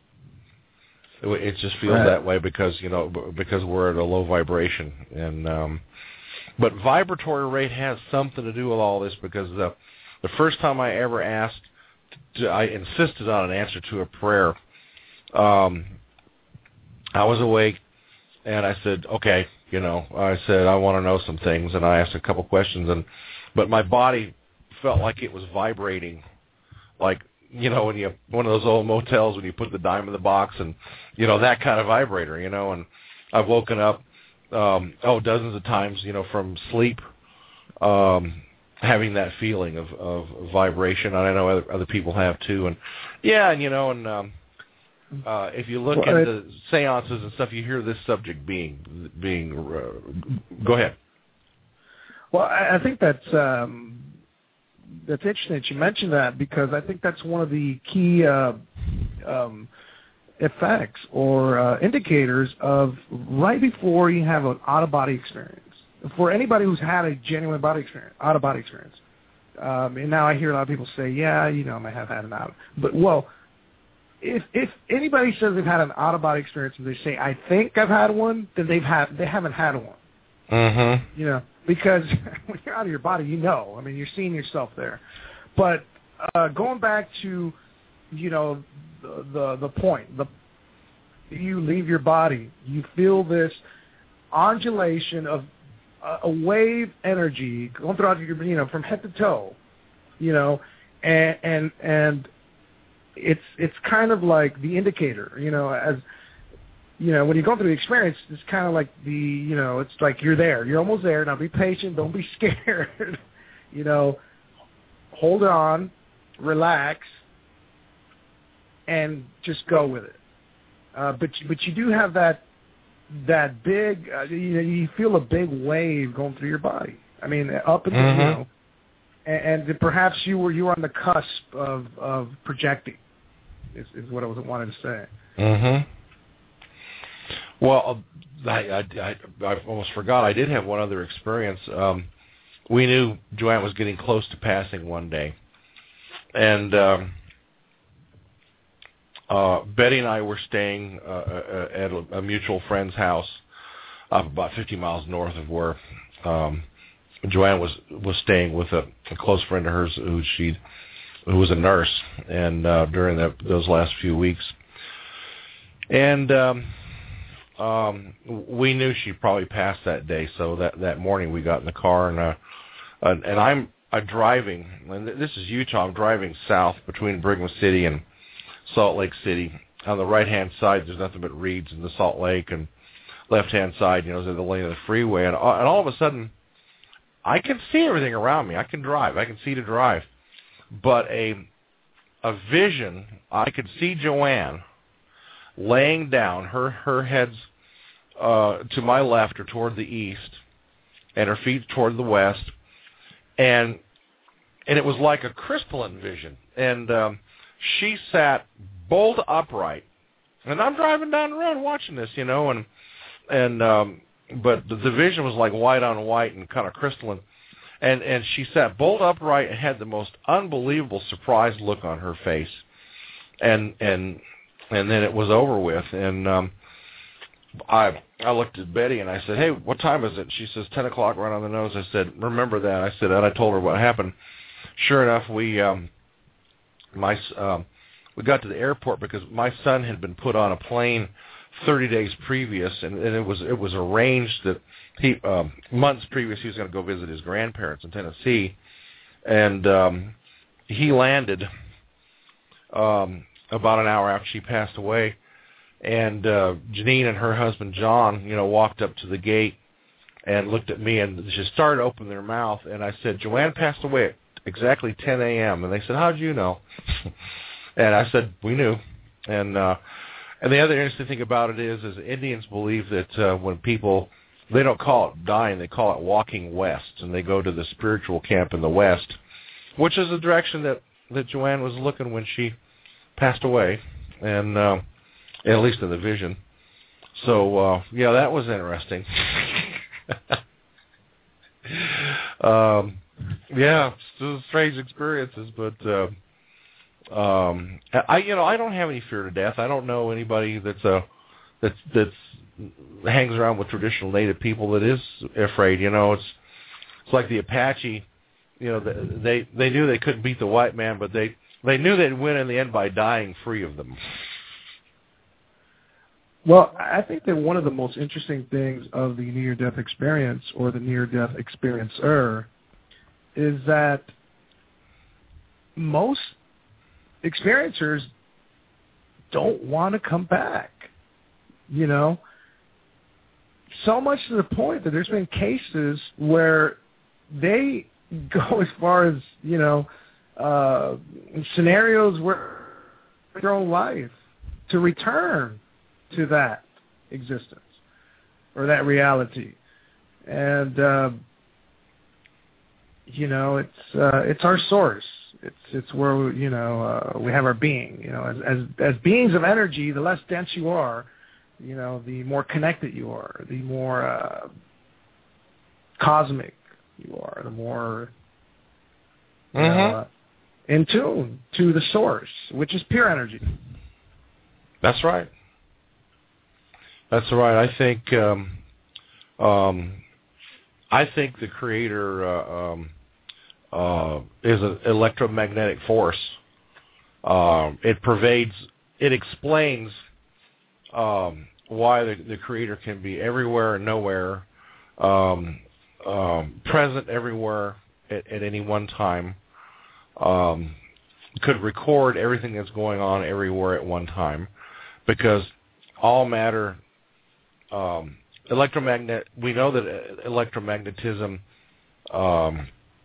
It, it just feels right. that way because you know because we're at a low vibration, and um, but vibratory rate has something to do with all this because the the first time I ever asked, to, I insisted on an answer to a prayer. Um, I was awake, and I said, okay, you know, I said I want to know some things, and I asked a couple questions, and but my body felt like it was vibrating, like. You know, when you one of those old motels when you put the dime in the box and, you know, that kind of vibrator, you know, and I've woken up, um, oh, dozens of times, you know, from sleep, um, having that feeling of, of vibration. And I know other, other people have too. And, yeah, and, you know, and um, uh, if you look well, into it, seances and stuff, you hear this subject being, being uh, go ahead. Well, I, I think that's... Um That's interesting that you mentioned that because I think that's one of the key uh, um, effects or uh, indicators of right before you have an out-of-body experience. For anybody who's had a genuine body experience, out-of-body experience, um, and now I hear a lot of people say, yeah, you know, I might have had an out. But, well, if if anybody says they've had an out-of-body experience and they say, I think I've had one, then they've had, they haven't had one. Mm-hmm. You know, because when you're out of your body, you know. I mean, you're seeing yourself there. But uh, going back to, you know, the the, the point, the you leave your body, you feel this undulation of uh, a wave energy going throughout your, you know, from head to toe, you know, and and and it's it's kind of like the indicator, you know, as you know, when you go through the experience, it's kind of like the, you know, it's like you're there. You're almost there. Now be patient. Don't be scared. you know, hold on, relax, and just go with it. Uh, but but you do have that that big, uh, you know, you feel a big wave going through your body. I mean, up and mm-hmm. you know, and, and perhaps you were you were on the cusp of of projecting. Is, is what I was wanting to say. Mm-hmm. Well, I, I, I, I almost forgot. I did have one other experience. Um, we knew Joanne was getting close to passing one day. And um, uh, Betty and I were staying uh, at a, a mutual friend's house up about fifty miles north of where um, Joanne was, was staying with a, a close friend of hers who, she'd, who was a nurse and uh, during the, those last few weeks. And... Um, Um, we knew she probably passed that day, so that, that morning we got in the car, and uh, and, and I'm I'm driving, and this is Utah. I'm driving south between Brigham City and Salt Lake City. On the right-hand side, there's nothing but reeds in the Salt Lake, and left-hand side, you know, is the lane of the freeway, and, and all of a sudden, I can see everything around me. I can drive. I can see to drive, but a a vision. I could see Joanne laying down, her her head's uh, to my left or toward the east, and her feet toward the west, and and it was like a crystalline vision. And um, she sat bolt upright, and I'm driving down the road watching this, you know, and and um, but the, the vision was like white on white and kind of crystalline, and and she sat bolt upright and had the most unbelievable surprised look on her face, and and. And then it was over with, and um, I I looked at Betty and I said, "Hey, what time is it?" She says, ten o'clock right on the nose. I said, "Remember that." I said, and I told her what happened. Sure enough, we um, my um, we got to the airport because my son had been put on a plane thirty days previous, and, and it was it was arranged that he um, months previous he was going to go visit his grandparents in Tennessee, and um, he landed. Um, about an hour after she passed away. And uh, Janine and her husband, John, you know, walked up to the gate and looked at me, and she started opening their mouth. And I said, Joanne passed away at exactly ten a.m. And they said, how'd you know? And I said, we knew. And uh, and the other interesting thing about it is, is Indians believe that uh, when people, they don't call it dying, they call it walking west. And they go to the spiritual camp in the west, which is the direction that, that Joanne was looking when she passed away. And... Uh, at least in the vision. So, uh, yeah, that was interesting. um, yeah, still strange experiences, but uh, um, I, you know, I don't have any fear to death. I don't know anybody that's a that's that's hangs around with traditional Native people that is afraid. You know, it's it's like the Apache. You know, they they knew they couldn't beat the white man, but they they knew they'd win in the end by dying free of them. Well, I think that one of the most interesting things of the near-death experience or the near-death experiencer is that most experiencers don't want to come back, you know, so much to the point that there's been cases where they go as far as, you know, uh, scenarios where their own life to return to that existence or that reality. And, uh, you know, it's uh, it's our source. It's it's where, we, you know, uh, we have our being. You know, as, as as beings of energy, the less dense you are, you know, the more connected you are, the more uh, cosmic you are, the more you mm-hmm. know, uh, in tune to the source, which is pure energy. That's right. That's right. I think um, um, I think the Creator uh, um, uh, is an electromagnetic force. Uh, it pervades. It explains um, why the, the Creator can be everywhere and nowhere, um, um, present everywhere at, at any one time. Um, could record everything that's going on everywhere at one time, because all matter. Um, electromagnet. We know that electromagnetism um,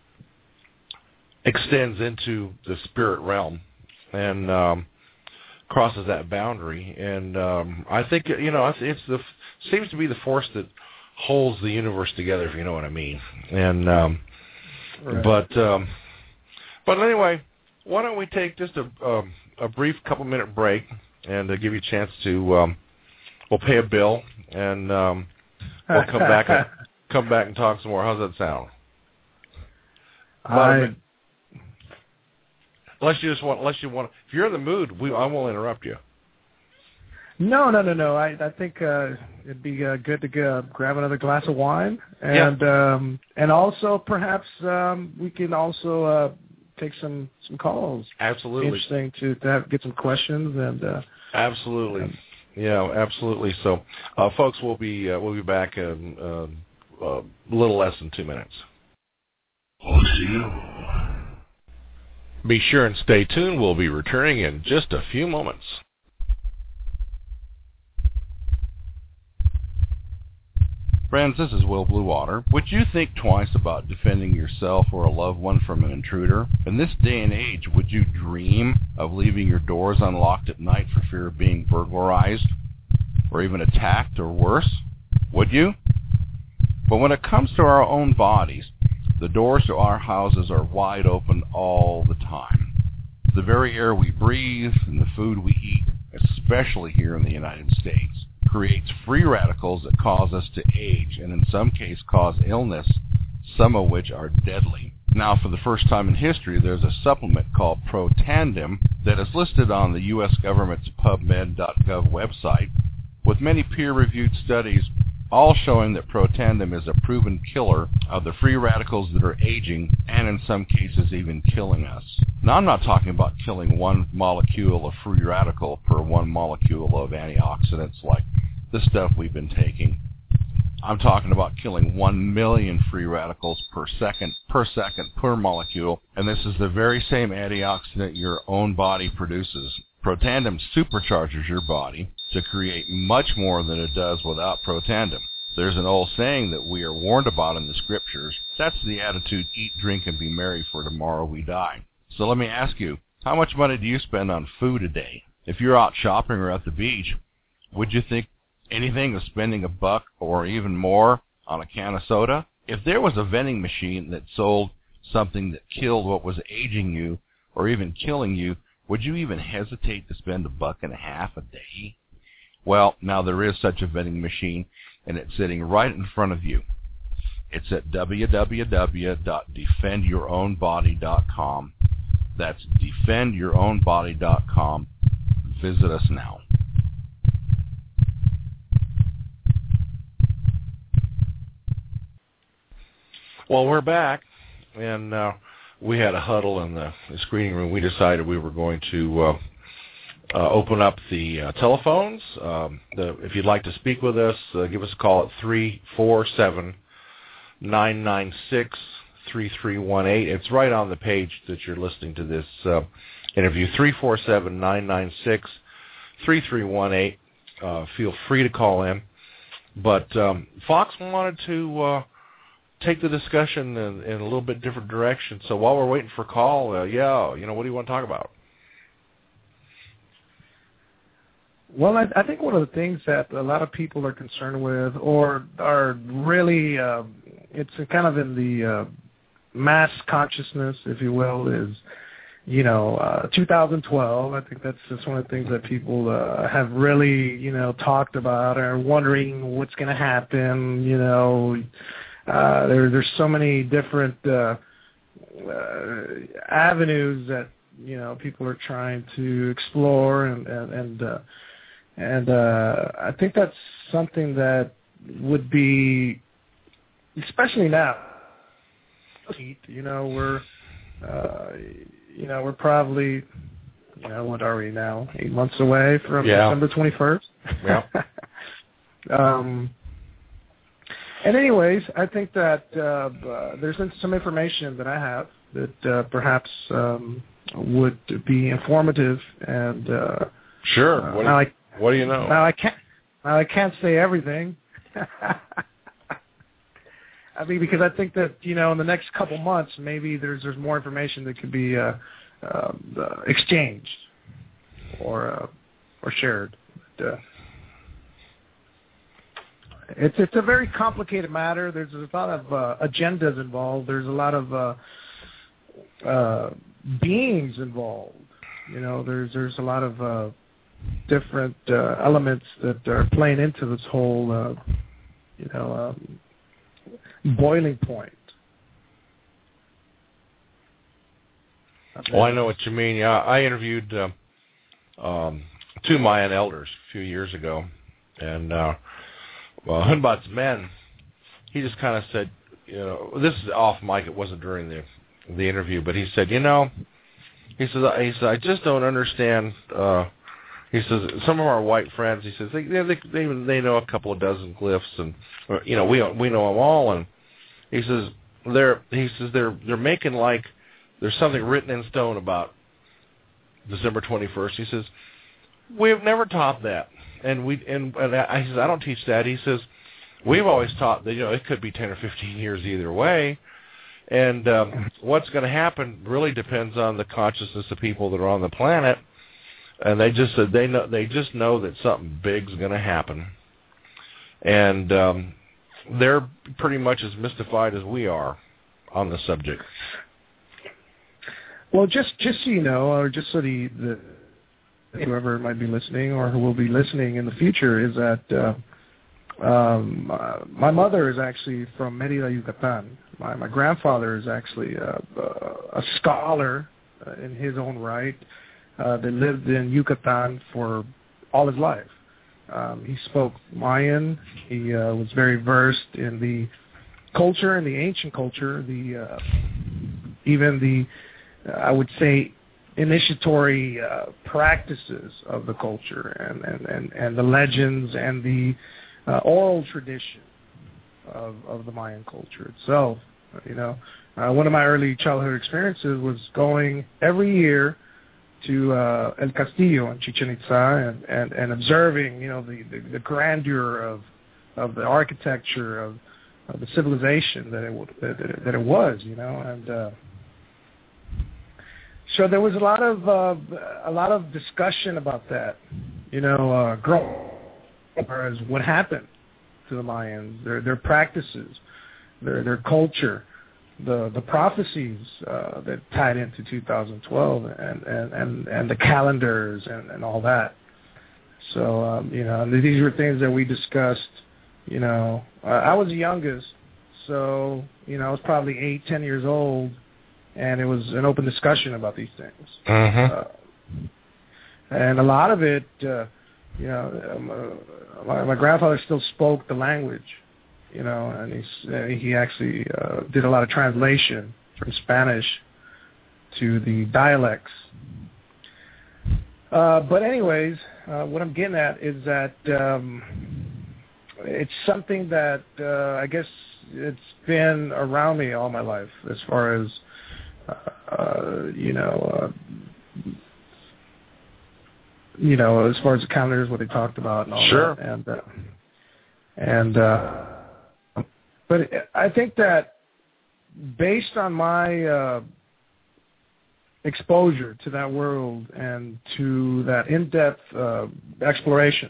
extends into the spirit realm and um, crosses that boundary. And um, I think you know it's the seems to be the force that holds the universe together, if you know what I mean. And um, right. but um, but anyway, why don't we take just a a, a brief couple minute break and uh, give you a chance to. Um, We'll pay a bill, and um, we'll come back and come back and talk some more. How's that sound? I, unless you just want, unless you want, if you're in the mood, we I won't interrupt you. No, no, no, no. I I think uh, it'd be uh, good to go, grab another glass of wine, and yeah. um, and also perhaps um, we can also uh, take some, some calls. Absolutely interesting to, to have, get some questions and. Uh, Absolutely. And, Yeah, absolutely. So, uh, folks, we'll be uh, we'll be back in uh, a little less than two minutes. Be sure and stay tuned. We'll be returning in just a few moments. Friends, this is Will Bluewater. Would you think twice about defending yourself or a loved one from an intruder? In this day and age, would you dream of leaving your doors unlocked at night for fear of being burglarized or even attacked or worse? Would you? But when it comes to our own bodies, the doors to our houses are wide open all the time. The very air we breathe and the food we eat, especially here in the United States, creates free radicals that cause us to age and in some cases cause illness, some of which are deadly. Now, for the first time in history, there's a supplement called Protandim that is listed on the U S government's PubMed dot gov website, with many peer-reviewed studies all showing that Protandim is a proven killer of the free radicals that are aging and in some cases even killing us. Now, I'm not talking about killing one molecule of free radical per one molecule of antioxidants like the stuff we've been taking. I'm talking about killing one million free radicals per second, per second, per molecule, and this is the very same antioxidant your own body produces. Protandim supercharges your body to create much more than it does without Protandim. There's an old saying that we are warned about in the scriptures. That's the attitude, eat, drink, and be merry, for tomorrow we die. So let me ask you, how much money do you spend on food a day? If you're out shopping or at the beach, would you think anything of spending a buck or even more on a can of soda? If there was a vending machine that sold something that killed what was aging you or even killing you, would you even hesitate to spend a buck and a half a day? Well, now there is such a vending machine, and it's sitting right in front of you. It's at w w w dot defend your own body dot com. That's defend your own body dot com. Visit us now. Well, we're back, and uh, we had a huddle in the, the screening room. We decided we were going to uh, uh, open up the uh, telephones. Um, the, if you'd like to speak with us, uh, give us a call at three four seven, nine nine six, three three one eight. It's right on the page that you're listening to this uh, interview, three four seven, nine nine six, three three one eight. Uh, feel free to call in. But um, Fox wanted to uh, take the discussion in, in a little bit different direction. So while we're waiting for a call, uh, yeah, you know, what do you want to talk about? Well, I, I think one of the things that a lot of people are concerned with, or are really, uh, it's kind of in the uh, mass consciousness, if you will, is, you know, uh, two thousand twelve. I think that's just one of the things that people uh, have really, you know, talked about, or wondering what's going to happen. You know, uh, there, there's so many different uh, uh, avenues that, you know, people are trying to explore, and and and, uh, and uh, I think that's something that would be, especially now. You know, we're. Uh, You know, we're probably, you know, what are we now? Eight months away from yeah. December twenty-first. Yeah. um, and anyways, I think that uh, uh, there's some information that I have that uh, perhaps um, would be informative. And uh, sure. Uh, what, do now you, I, what do you know? Now I can't. Now I can't say everything. I mean, because I think that, you know, in the next couple months, maybe there's there's more information that could be uh, uh, exchanged or uh, or shared. But, uh, it's it's a very complicated matter. There's, there's a lot of uh, agendas involved. There's a lot of uh, uh, beings involved. You know, there's there's a lot of uh, different uh, elements that are playing into this whole, uh, you know. Um, boiling point. Well, I know what you mean. Yeah, I interviewed uh, um, two Mayan elders a few years ago, and uh, well, Hunbat's men, he just kind of said, you know, this is off mic. It wasn't during the the interview, but he said, you know, he says, he said, I just don't understand. Uh, He says some of our white friends. He says they they they, they know a couple of dozen glyphs, and or, you know we we know them all. And he says they're he says they're they're making like there's something written in stone about December twenty-first. He says we've never taught that, and we and, and I he says I don't teach that. He says we've always taught that, you know, it could be ten or fifteen years either way, and um, what's going to happen really depends on the consciousness of people that are on the planet. And they just said they know they just know that something big's going to happen, and um, they're pretty much as mystified as we are on the subject. Well, just just so you know, or just so the, the whoever might be listening or who will be listening in the future, is that uh, um, uh, my mother is actually from Mérida, Yucatan. My my grandfather is actually a, a scholar uh, in his own right. Uh, that lived in Yucatan for all his life. Um, he spoke Mayan. He uh, was very versed in the culture and the ancient culture, the uh, even the, uh, I would say, initiatory uh, practices of the culture, and, and, and, and the legends and the uh, oral tradition of, of the Mayan culture itself. You know, uh, one of my early childhood experiences was going every year to uh, El Castillo in Chichen Itza and, and, and observing, you know, the, the, the grandeur of of the architecture of, of the civilization that it that it, that it was, you know, and uh, so there was a lot of uh, a lot of discussion about that, you know, uh, growing as far as what happened to the Mayans, their their practices, their their culture, the the prophecies uh, that tied into two thousand twelve, and and, and, and the calendars and, and all that. So um, you know, these were things that we discussed. You know, uh, I was the youngest, so you know, I was probably eight, ten years old, and it was an open discussion about these things. Mm-hmm. Uh, and a lot of it, uh, you know, um, uh, my, my grandfather still spoke the language. You know, and he's, uh, he actually uh, did a lot of translation from Spanish to the dialects. Uh, but anyways, uh, what I'm getting at is that um, it's something that uh, I guess it's been around me all my life as far as, uh, uh, you know, uh, you know, as far as the calendars, what they talked about and all sure. that. And, uh, and, uh, But I think that based on my uh, exposure to that world and to that in-depth uh, exploration,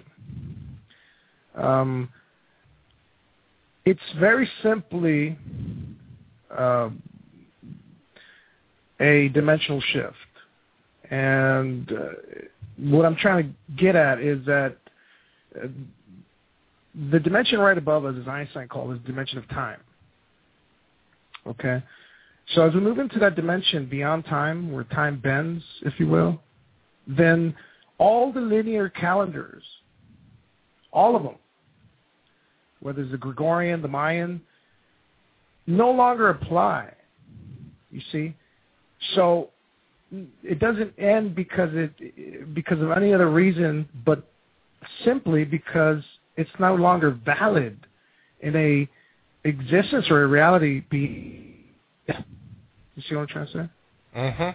um, it's very simply uh, a dimensional shift. And uh, what I'm trying to get at is that uh, the dimension right above us, as Einstein called it, is the dimension of time. Okay? So as we move into that dimension beyond time, where time bends, if you will, then all the linear calendars, all of them, whether it's the Gregorian, the Mayan, no longer apply, you see? So it doesn't end because it because of any other reason, but simply because it's no longer valid in a existence or a reality. Be you see what I'm trying to say? Mm-hmm.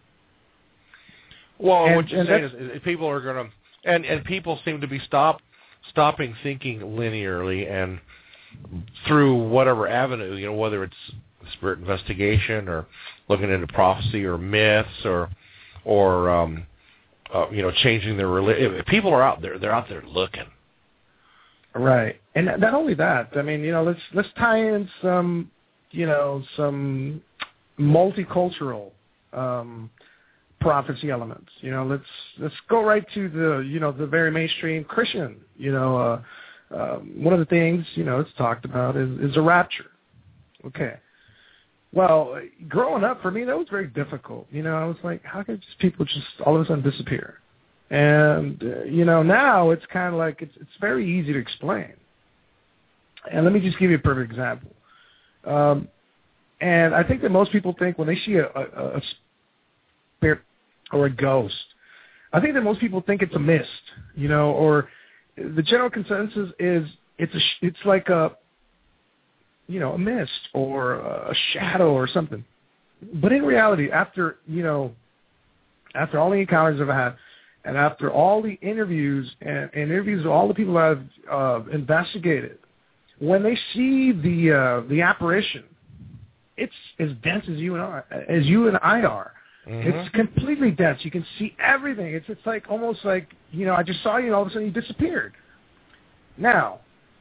Well, and, what you're and saying is, is people are going to, and and people seem to be stop stopping thinking linearly and through whatever avenue, you know, whether it's spirit investigation or looking into prophecy or myths or or um, uh, you know, changing their religion. People are out there; they're out there looking. Right, and not only that. I mean, you know, let's let's tie in some, you know, some multicultural um, prophecy elements. You know, let's let's go right to the you know the very mainstream Christian. You know, uh, uh, one of the things you know it's talked about is is a rapture. Okay. Well, growing up for me, that was very difficult. You know, I was like, how could just people just all of a sudden disappear? And, uh, you know, now it's kind of like it's it's very easy to explain. And let me just give you a perfect example. Um, and I think that most people think when they see a, a, a spirit or a ghost, I think that most people think it's a mist, you know, or the general consensus is it's a it's like a, you know, a mist or a shadow or something. But in reality, after, you know, after all the encounters I've had, and after all the interviews and, and interviews with all the people I've uh, investigated, when they see the uh, the apparition, it's as dense as you and I, as you and I are. Mm-hmm. It's completely dense. You can see everything. It's it's like almost like, you know, I just saw you and all of a sudden you disappeared. Now,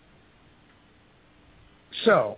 so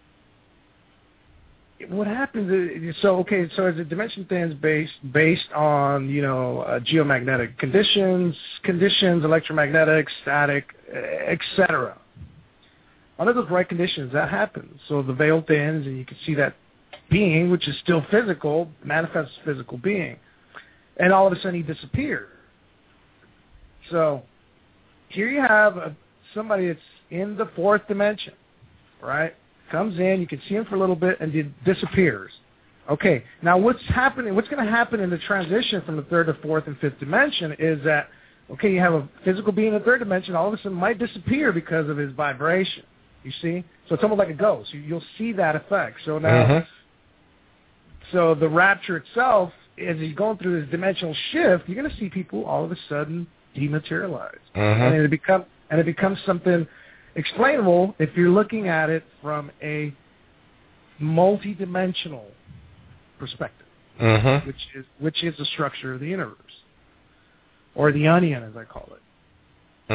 what happens is, so okay, so as a dimension thing is based based on, you know, uh, geomagnetic conditions, conditions, electromagnetic, static, et cetera. Under those right conditions, that happens. So the veil thins, and you can see that being, which is still physical, manifests physical being, and all of a sudden he disappeared. So here you have a, somebody that's in the fourth dimension, right? Comes in, you can see him for a little bit, and it disappears. Okay, now what's happening? What's going to happen in the transition from the third to fourth and fifth dimension is that, okay, you have a physical being in the third dimension, all of a sudden might disappear because of his vibration. You see? So it's almost like a ghost. You, you'll see that effect. So now, mm-hmm. so the rapture itself as he's going through this dimensional shift, you're going to see people all of a sudden dematerialize, mm-hmm. and it become and it becomes something explainable if you're looking at it from a multi-dimensional perspective, mm-hmm. which is which is the structure of the universe, or the onion, as I call it.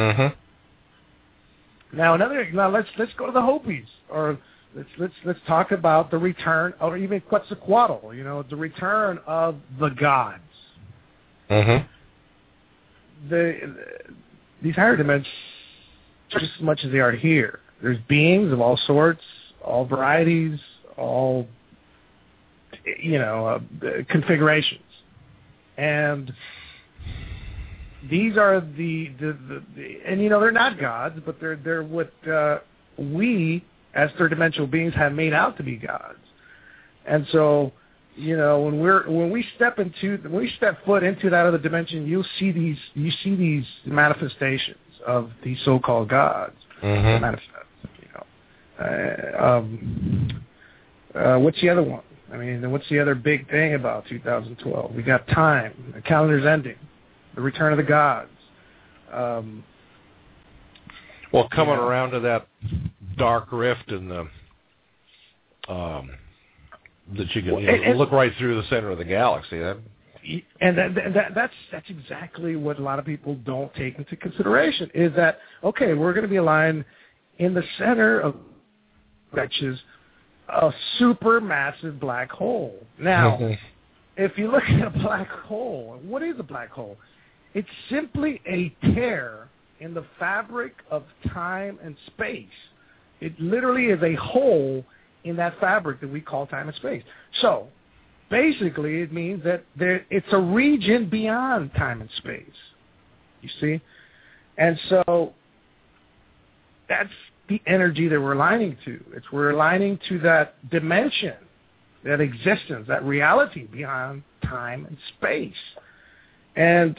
Mm-hmm. Now, another. Now let's let's go to the Hopis, or let's let's let's talk about the return, or even Quetzalcoatl. You know, the return of the gods. Mm-hmm. The, these higher dimensions, just as much as they are here. There's beings of all sorts, all varieties, all you know uh, configurations, and these are the, the, the, the and you know they're not gods, but they're they're what uh, we as third dimensional beings have made out to be gods. And so, you know, when we're when we step into when we step foot into that other dimension, you'll see these you see these manifestations of these so-called gods mm-hmm. manifest. You know, uh, um, uh, what's the other one? I mean, what's the other big thing about two thousand twelve? We got time. The calendar's ending. The return of the gods. Um, well, coming you know, around to that dark rift in the um, that you can you know, and, and, look right through the center of the galaxy. That, and that, that, that's that's exactly what a lot of people don't take into consideration. Is that okay? We're going to be aligned in the center of which is a supermassive black hole. Now, mm-hmm. if you look at a black hole, what is a black hole? It's simply a tear in the fabric of time and space. It literally is a hole in that fabric that we call time and space. So, basically, it means that there, it's a region beyond time and space. You see? And so, that's the energy that we're aligning to. It's we're aligning to that dimension, that existence, that reality beyond time and space. And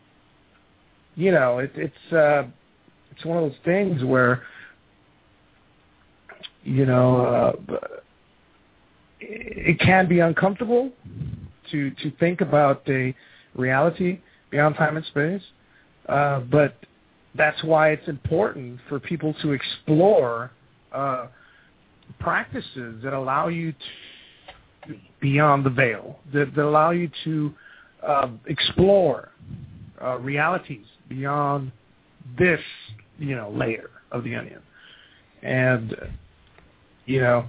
you know, it, it's uh, it's one of those things where, you know, uh, it can be uncomfortable to to think about a reality beyond time and space, uh, but that's why it's important for people to explore uh, practices that allow you to beyond the veil, that, that allow you to uh, explore uh, realities beyond this, you know, layer of the onion. And, you know,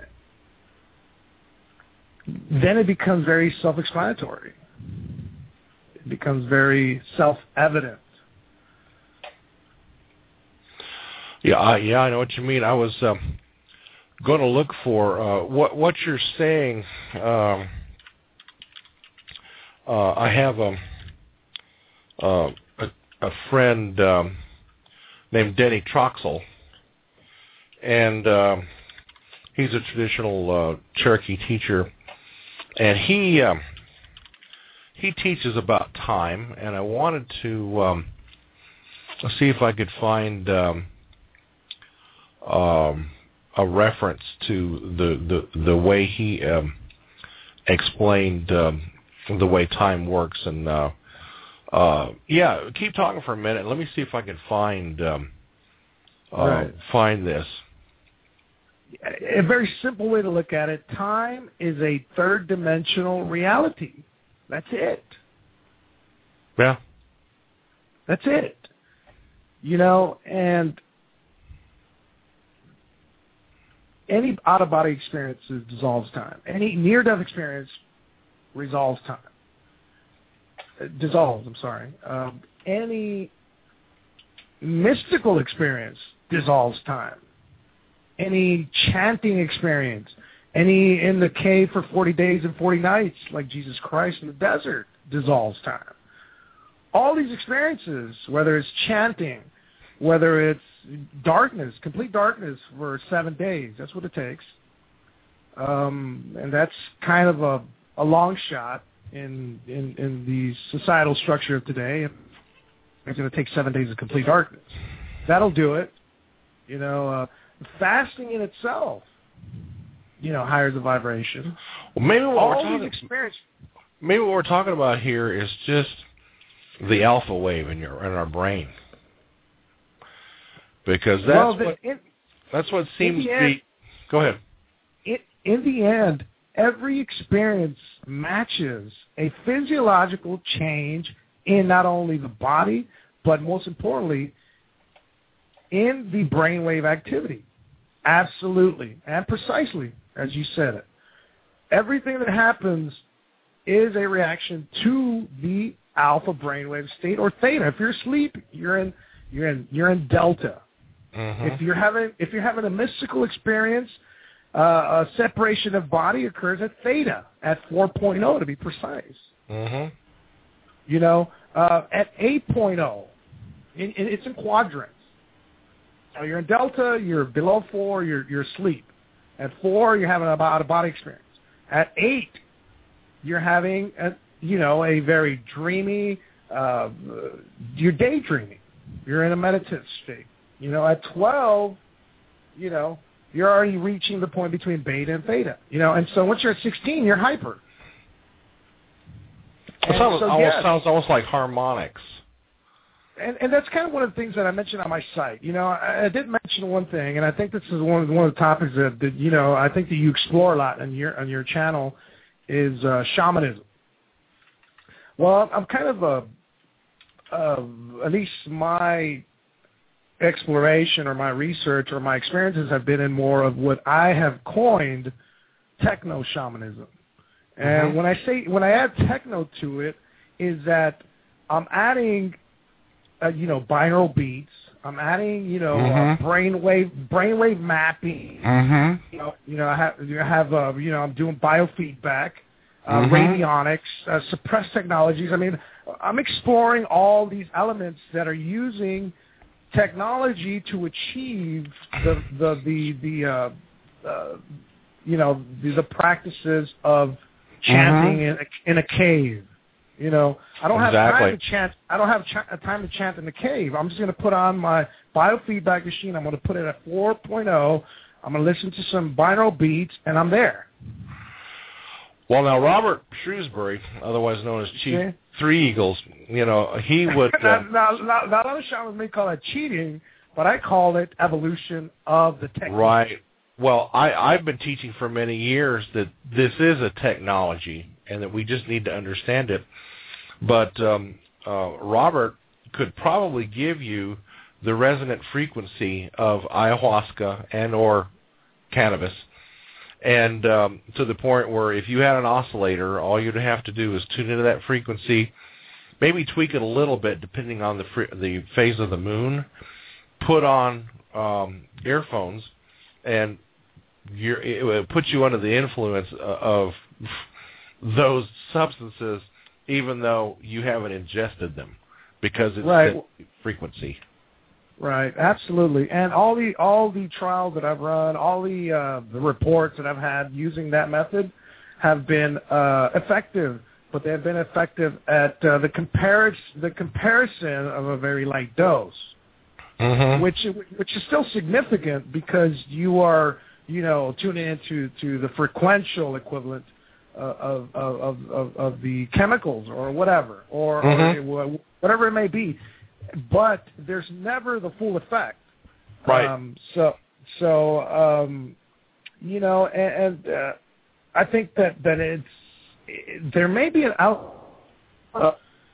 then it becomes very self-explanatory. It becomes very self-evident. Yeah, I, yeah, I know what you mean. I was uh, going to look for uh, what what you're saying. Um, uh, I have a uh, a, a friend um, named Denny Troxel, and uh, he's a traditional uh, Cherokee teacher, and he uh, he teaches about time. And I wanted to um, see if I could find. Um, Um, a reference to the, the, the way he um, explained um, the way time works. And, uh, uh, yeah, keep talking for a minute. Let me see if I can find um, uh, right. find this. A very simple way to look at it, time is a third-dimensional reality. That's it. Yeah. That's it. You know, and any out-of-body experience dissolves time. Any near-death experience resolves time. Uh, dissolves, I'm sorry. Um, any mystical experience dissolves time. Any chanting experience, any in the cave for forty days and forty nights, like Jesus Christ in the desert, dissolves time. All these experiences, whether it's chanting, whether it's darkness, complete darkness for seven days. That's what it takes. Um, and that's kind of a, a long shot in, in in the societal structure of today. It's going to take seven days of complete darkness. That'll do it. You know, uh, fasting in itself, you know, higher the vibration. Well, maybe what all we're talking these experiences. maybe what we're talking about here is just the alpha wave in your in our brain, because that's well, the, what in, that's what seems to end, be. Go ahead. It, in the end, every experience matches a physiological change in not only the body, but most importantly, in the brainwave activity. Absolutely, and precisely, as you said it. Everything that happens is a reaction to the alpha brainwave state or theta. If you're asleep, you're in you're in you're in delta. Mm-hmm. If you're having if you're having a mystical experience, uh, a separation of body occurs at theta, at four point oh to be precise. Mm-hmm. You know, uh, at eight point oh, in, in, it's in quadrants. So you're in delta, you're below four, you're you're asleep. At four, you're having a out-of-body experience. At eight, you're having a, you know, a very dreamy, uh, you're daydreaming. You're in a meditative state. You know, at twelve, you know, you're already reaching the point between beta and theta. You know, and so once you're at sixteen, you're hyper. It sounds, so, almost, yes. sounds almost like harmonics. And, and that's kind of one of the things that I mentioned on my site. You know, I, I did mention one thing, and I think this is one of, one of the topics that, that, you know, I think that you explore a lot on your on your channel is uh, shamanism. Well, I'm kind of a, uh, at least my exploration or my research or my experiences have been in more of what I have coined techno-shamanism. And Mm-hmm. when I say, when I add techno to it, is that I'm adding Uh, you know, binaural beats. I'm adding, you know, mm-hmm. uh, brainwave brainwave mapping. Mm-hmm. You know, you know, I have, I have, uh, you know, I'm doing biofeedback, uh, mm-hmm. radionics, uh, suppressed technologies. I mean, I'm exploring all these elements that are using technology to achieve the the the the uh, uh, you know the, the practices of chanting mm-hmm. in a, in a cave. You know, I don't exactly. have time to chant. I don't have ch- time to chant in the cave. I'm just going to put on my biofeedback machine. I'm going to put it at four point oh. I'm going to listen to some binaural beats, and I'm there. Well, now Robert Shrewsbury, otherwise known as Chief okay. Three Eagles, you know, he would. Uh, now, now, now, other shamans may call it cheating, but I call it evolution of the technique. Right. Well, I, I've been teaching for many years that this is a technology and that we just need to understand it. But um, uh, Robert could probably give you the resonant frequency of ayahuasca and or cannabis, and um, to the point where if you had an oscillator, all you'd have to do is tune into that frequency, maybe tweak it a little bit depending on the fre- the phase of the moon, put on um, earphones, and you're, it would put you under the influence of those substances, even though you haven't ingested them, because it's right. the frequency. Right, absolutely. And all the all the trials that I've run, all the uh, the reports that I've had using that method have been uh, effective, but they have been effective at uh, the comparis- the comparison of a very light dose, mm-hmm. which which is still significant because you are you know tuning into to the frequential equivalent uh, of, of of of the chemicals or whatever or, mm-hmm. or whatever it may be. But there's never the full effect. Right. Um, so, so um, you know, and, and uh, I think that, that it's it, there may be an out uh,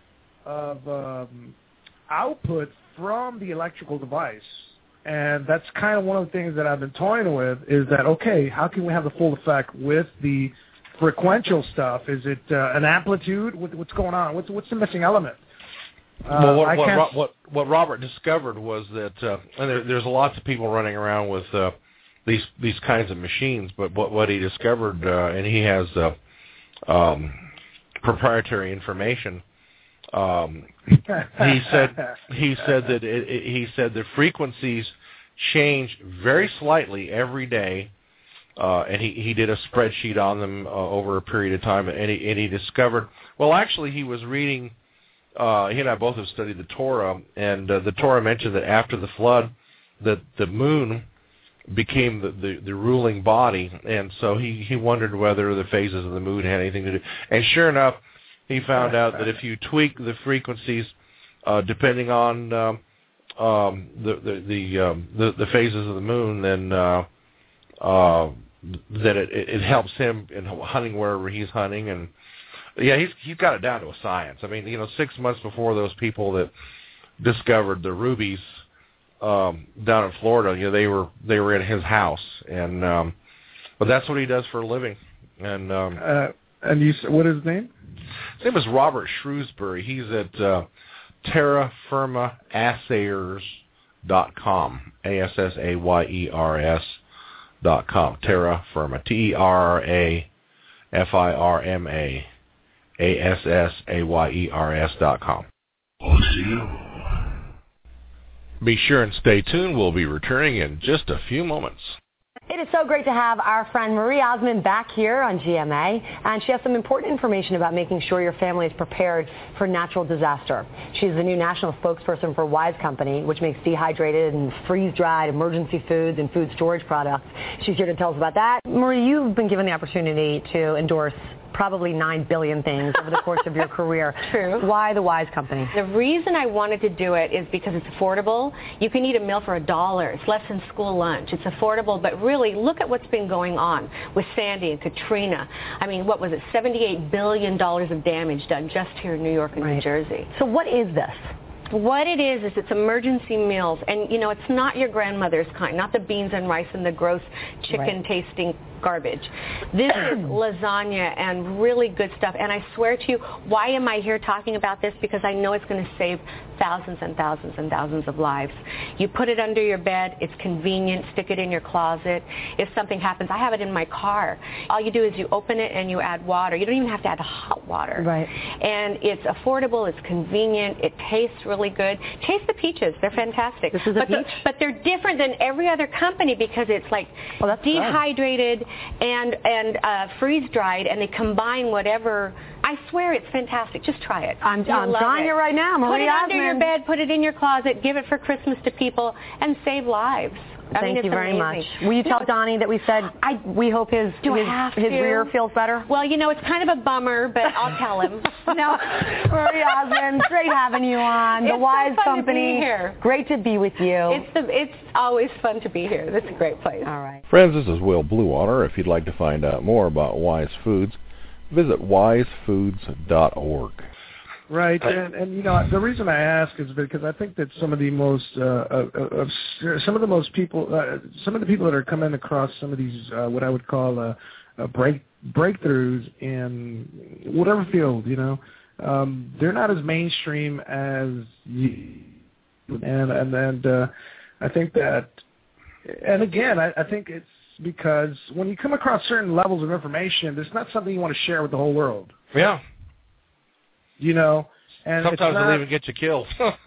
of um, output from the electrical device, and that's kind of one of the things that I've been toying with. Is that okay? How can we have the full effect with the frequential stuff? Is it uh, an amplitude? What, what's going on? What's what's the missing element? Uh, well, what, I what, can't... Ro- what what Robert discovered was that, uh, and there, there's lots of people running around with uh, these these kinds of machines. But what what he discovered, uh, and he has uh, um, proprietary information. Um, he said he said that it, it, he said the frequencies change very slightly every day, uh, and he, he did a spreadsheet on them uh, over a period of time, and he, and he discovered. Well, actually, he was reading. Uh, he and I both have studied the Torah, and uh, the Torah mentioned that after the flood, that the moon became the, the, the ruling body, and so he, he wondered whether the phases of the moon had anything to do. And sure enough, he found out that if you tweak the frequencies, uh, depending on um, um, the the the, um, the the phases of the moon, then uh, uh, that it, it helps him in hunting wherever he's hunting. And yeah, he's he's got it down to a science. I mean, you know, six months before those people that discovered the rubies um, down in Florida, you know, they were they were at his house, and um, but that's what he does for a living. And um, uh, and you, what is his name? His name is Robert Shrewsbury. He's at uh, Terra Firma Assayers dot com. A S S A Y E R S dot com. Terra Firma. T E R R A F I R M A A S S A Y E R S dot com. Be sure and stay tuned. We'll be returning in just a few moments. It is so great to have our friend Marie Osmond back here on G M A, and she has some important information about making sure your family is prepared for natural disaster. She's the new national spokesperson for Wise Company, which makes dehydrated and freeze-dried emergency foods and food storage products. She's here to tell us about that. Marie, you've been given the opportunity to endorse probably nine billion things over the course of your career. True. Why the Wise Company? The reason I wanted to do it is because it's affordable. You can eat a meal for a dollar. It's less than school lunch. It's affordable, but really look at what's been going on with Sandy and Katrina. I mean, what was it, seventy-eight billion dollars of damage done just here in New York and right. New Jersey. So what is this? What it is is it's emergency meals, and you know, it's not your grandmother's kind, not the beans and rice and the gross chicken-tasting right. garbage. This is lasagna and really good stuff, and I swear to you, why am I here talking about this? Because I know it's going to save thousands and thousands and thousands of lives. You put it under your bed, it's convenient, stick it in your closet. If something happens, I have it in my car. All you do is you open it and you add water. You don't even have to add hot water. Right. And it's affordable, it's convenient, it tastes really good. Taste the peaches, they're fantastic. This is a but, peach? the, but they're different than every other company because it's like oh, that's dehydrated and, and uh, freeze-dried, and they combine whatever. I swear it's fantastic. Just try it. I'm, I'm trying it. it right now. Marie Put it Osmond. under your bed, put it in your closet, give it for Christmas to people, and save lives. I Thank mean, you very amazing. much. Will you tell no, Donnie that we said I, we hope his do his, I have his to? rear feels better? Well, you know, it's kind of a bummer, but I'll tell him. No, Marie Osmond, great having you on. The it's Wise so fun Company. To be here. Great to be with you. It's the, it's always fun to be here. It's a great place. All right. Friends, this is Will Bluewater. If you'd like to find out more about Wise Foods, visit wise foods dot org. Right, and, and you know the reason I ask is because I think that some of the most, uh, uh, uh, some of the most people, uh, some of the people that are coming across some of these, uh, what I would call uh, uh, break breakthroughs in whatever field, you know, um, they're not as mainstream as you, and and and uh, I think that, and again, I, I think it's because when you come across certain levels of information, it's not something you want to share with the whole world. Yeah. You know, and sometimes it's not, they'll even get you killed.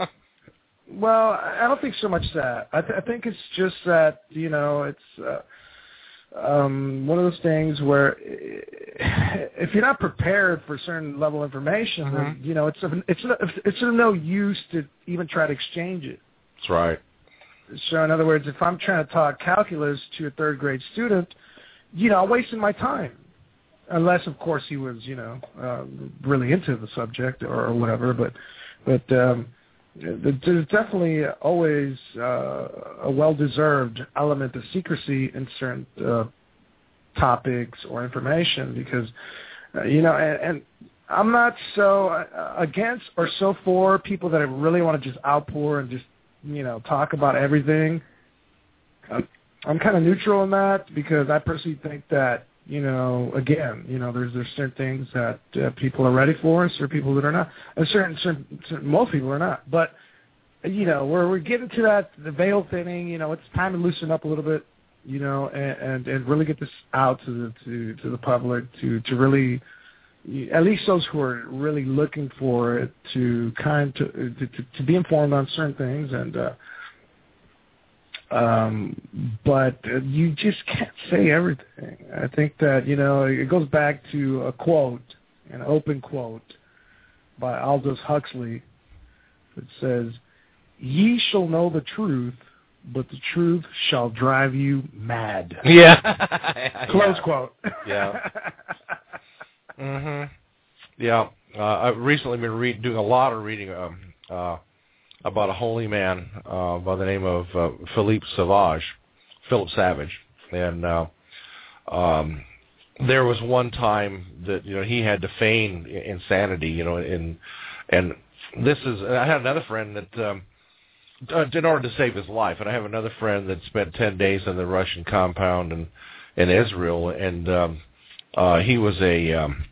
Well, I don't think so much that. I, th- I think it's just that, you know, it's uh, um, one of those things where if you're not prepared for a certain level of information, mm-hmm. then, you know, it's of, it's it's of no use to even try to exchange it. That's right. So, in other words, if I'm trying to talk calculus to a third grade student, you know, I'm wasting my time. Unless, of course, he was, you know, uh, really into the subject or, or whatever. But, but um, there's definitely always uh, a well-deserved element of secrecy in certain uh, topics or information because, uh, you know, and, and I'm not so uh, against or so for people that really want to just outpour and just, you know, talk about everything. I'm, I'm kind of neutral in that because I personally think that, you know, again, you know, there's there's certain things that uh, people are ready for, and certain people that are not, and certain, certain, certain most people are not. But you know, we're we're getting to that the veil thinning. You know, it's time to loosen up a little bit. You know, and and, and really get this out to the to, to the public to to really, at least those who are really looking for it to kind to to, to, to be informed on certain things and. Uh, Um, but uh, you just can't say everything. I think that, you know, it goes back to a quote, an open quote by Aldous Huxley that says, "Ye shall know the truth, but the truth shall drive you mad." Yeah. Close yeah. quote. Yeah. mhm. Yeah. uh, I've recently been read, doing a lot of reading um, uh, about a holy man uh, by the name of uh, Philippe Savage, Philip Savage, and uh, um, there was one time that you know he had to feign insanity, you know, in and this is I had another friend that um, in order to save his life, and I have another friend that spent ten days in the Russian compound in in Israel, and um, uh, he was a um,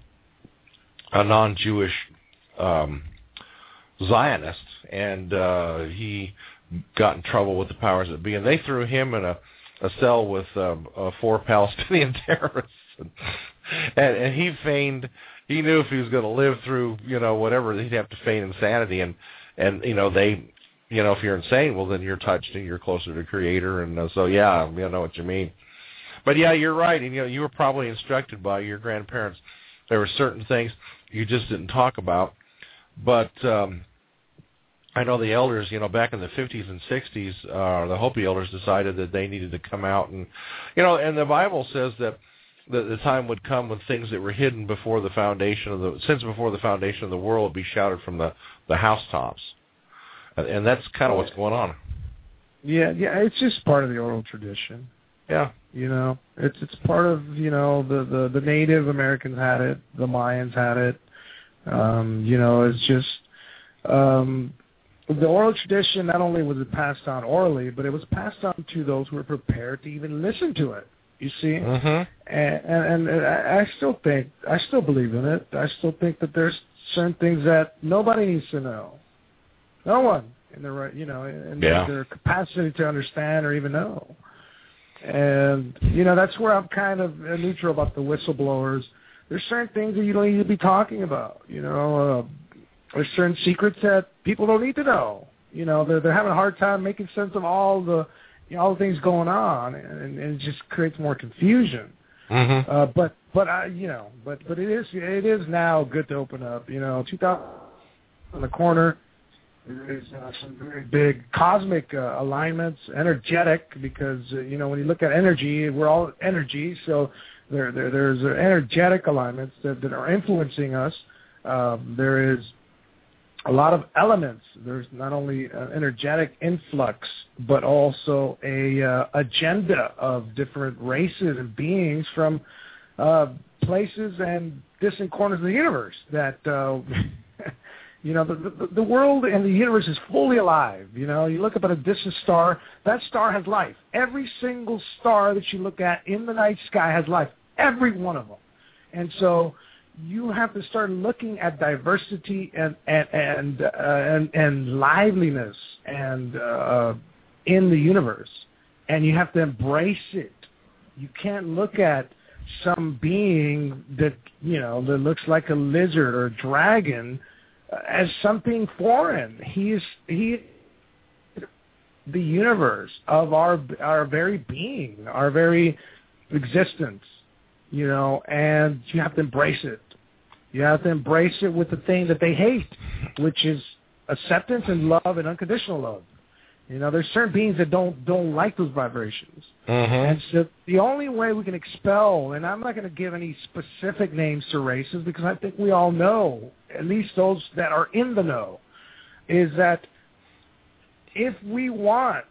a non-Jewish um, Zionist, and uh, he got in trouble with the powers that be, and they threw him in a, a cell with um, uh, four Palestinian terrorists, and, and, and he feigned, he knew if he was going to live through, you know, whatever, he'd have to feign insanity, and, and you know, they, you know, if you're insane, well, then you're touched and you're closer to Creator, and uh, so, yeah, I know what you mean. But, yeah, you're right, and, you know, you were probably instructed by your grandparents. There were certain things you just didn't talk about, but um, I know the elders, you know, back in the fifties and sixties, uh, the Hopi elders decided that they needed to come out, and, you know, and the Bible says that the, the time would come when things that were hidden before the foundation of the, since before the foundation of the world would be shouted from the, the housetops, and, and that's kind of what's going on. Yeah, yeah, it's just part of the oral tradition. Yeah. You know, it's it's part of, you know, the, the, the Native Americans had it, the Mayans had it. Um, you know, it's just um, the oral tradition, not only was it passed on orally, but it was passed on to those who were prepared to even listen to it, you see? Mm-hmm. And, and, and I still think, I still believe in it. I still think that there's certain things that nobody needs to know. No one in their, right, you know, in yeah. their capacity to understand or even know. And, you know, that's where I'm kind of neutral about the whistleblowers. There's certain things that you don't need to be talking about, you know. Uh, there's certain secrets that people don't need to know. You know, they're, they're having a hard time making sense of all the, you know, all the things going on, and, and it just creates more confusion. Mm-hmm. Uh, but, but I, you know, but, but it is it is now good to open up. You know, two thousand in the corner. There's uh, some very big cosmic uh, alignments, energetic, because, uh, you know, when you look at energy, we're all energy, so there, there there's uh, energetic alignments that, that are influencing us. Um, there is a lot of elements. There's not only an energetic influx, but also a uh, agenda of different races and beings from uh, places and distant corners of the universe that... Uh, You know, the, the the world and the universe is fully alive. You know, you look up at a distant star, that star has life. Every single star that you look at in the night sky has life. Every one of them. And so you have to start looking at diversity and and and uh, and, and liveliness and uh, in the universe, and you have to embrace it. You can't look at some being that, you know, that looks like a lizard or a dragon as something foreign. He is he is the universe of our our very being, our very existence, you know, and you have to embrace it. You have to embrace it with the thing that they hate, which is acceptance and love and unconditional love. You know, there's certain beings that don't don't like those vibrations. Mm-hmm. And so the only way we can expel, and I'm not going to give any specific names to races because I think we all know, at least those that are in the know, is that if we want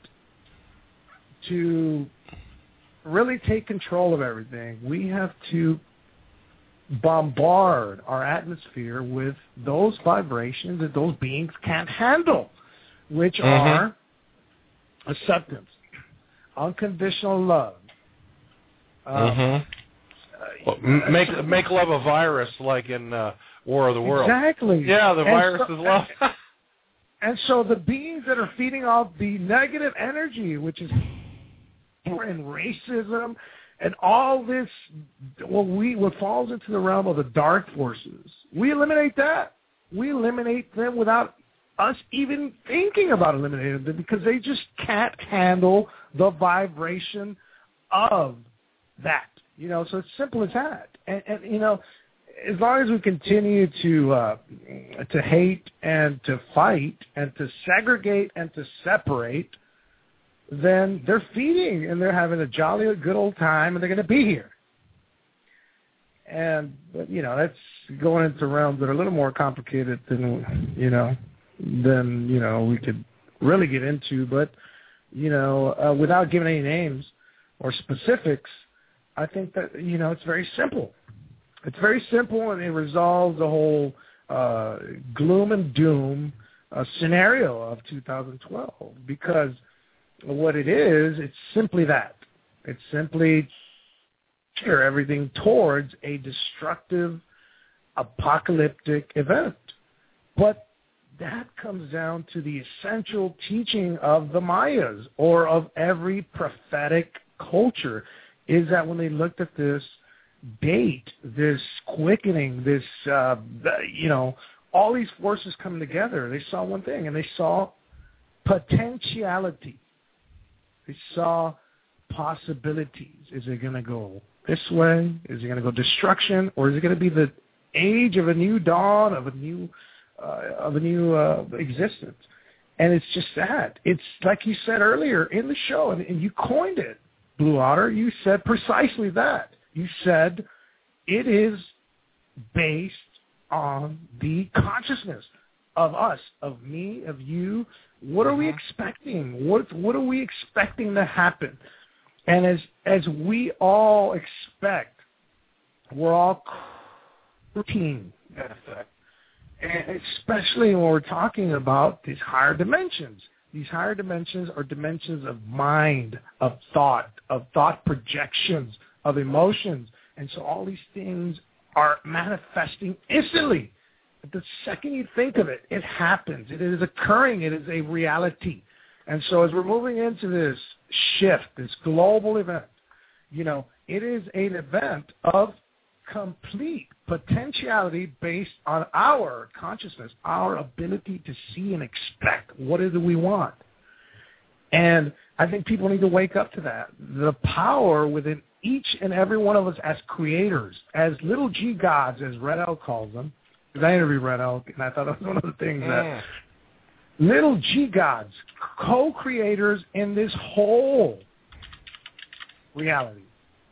to really take control of everything, we have to bombard our atmosphere with those vibrations that those beings can't handle, which mm-hmm. are acceptance, unconditional love. Um, mm-hmm. well, uh, make make love a virus, like in uh, War of the World. Exactly. Yeah, the and virus so, is love. And so the beings that are feeding off the negative energy, which is and racism and all this, what we what falls into the realm of the dark forces, we eliminate that. We eliminate them without us even thinking about eliminating them because they just can't handle the vibration of that. You know, so it's simple as that. And, and you know, as long as we continue to uh, to hate and to fight and to segregate and to separate, then they're feeding and they're having a jolly good old time and they're going to be here. And, but, you know, that's going into realms that are a little more complicated than, you know, than, you know, we could really get into. But, you know, uh, without giving any names or specifics, I think that, you know, it's very simple. It's very simple, and it resolves the whole uh, gloom and doom uh, scenario of two thousand twelve, because what it is, it's simply that. It's simply steer everything towards a destructive, apocalyptic event. But that comes down to the essential teaching of the Mayas, or of every prophetic culture, is that when they looked at this date, this quickening, this, uh, you know, all these forces coming together, they saw one thing, and they saw potentiality. They saw possibilities. Is it going to go this way? Is it going to go destruction? Or is it going to be the age of a new dawn, of a new uh, of a new uh, existence? And it's just that. It's like you said earlier in the show, and, and you coined it, Blue Otter. You said precisely that. You said it is based on the consciousness of us, of me, of you. What are we expecting? What what are we expecting to happen? And as as we all expect, we're all routine, in effect. And especially when we're talking about these higher dimensions. These higher dimensions are dimensions of mind, of thought, of thought projections, of emotions. And so all these things are manifesting instantly. But the second you think of it, it happens. It is occurring. It is a reality. And so as we're moving into this shift, this global event, you know, it is an event of complete potentiality based on our consciousness, our ability to see and expect what is it we want. And I think people need to wake up to that. The power within each and every one of us as creators, as little G gods, as Red Elk calls them, because I interviewed Red Elk, and I thought that was one of the things that Mm. little G gods, co-creators in this whole reality.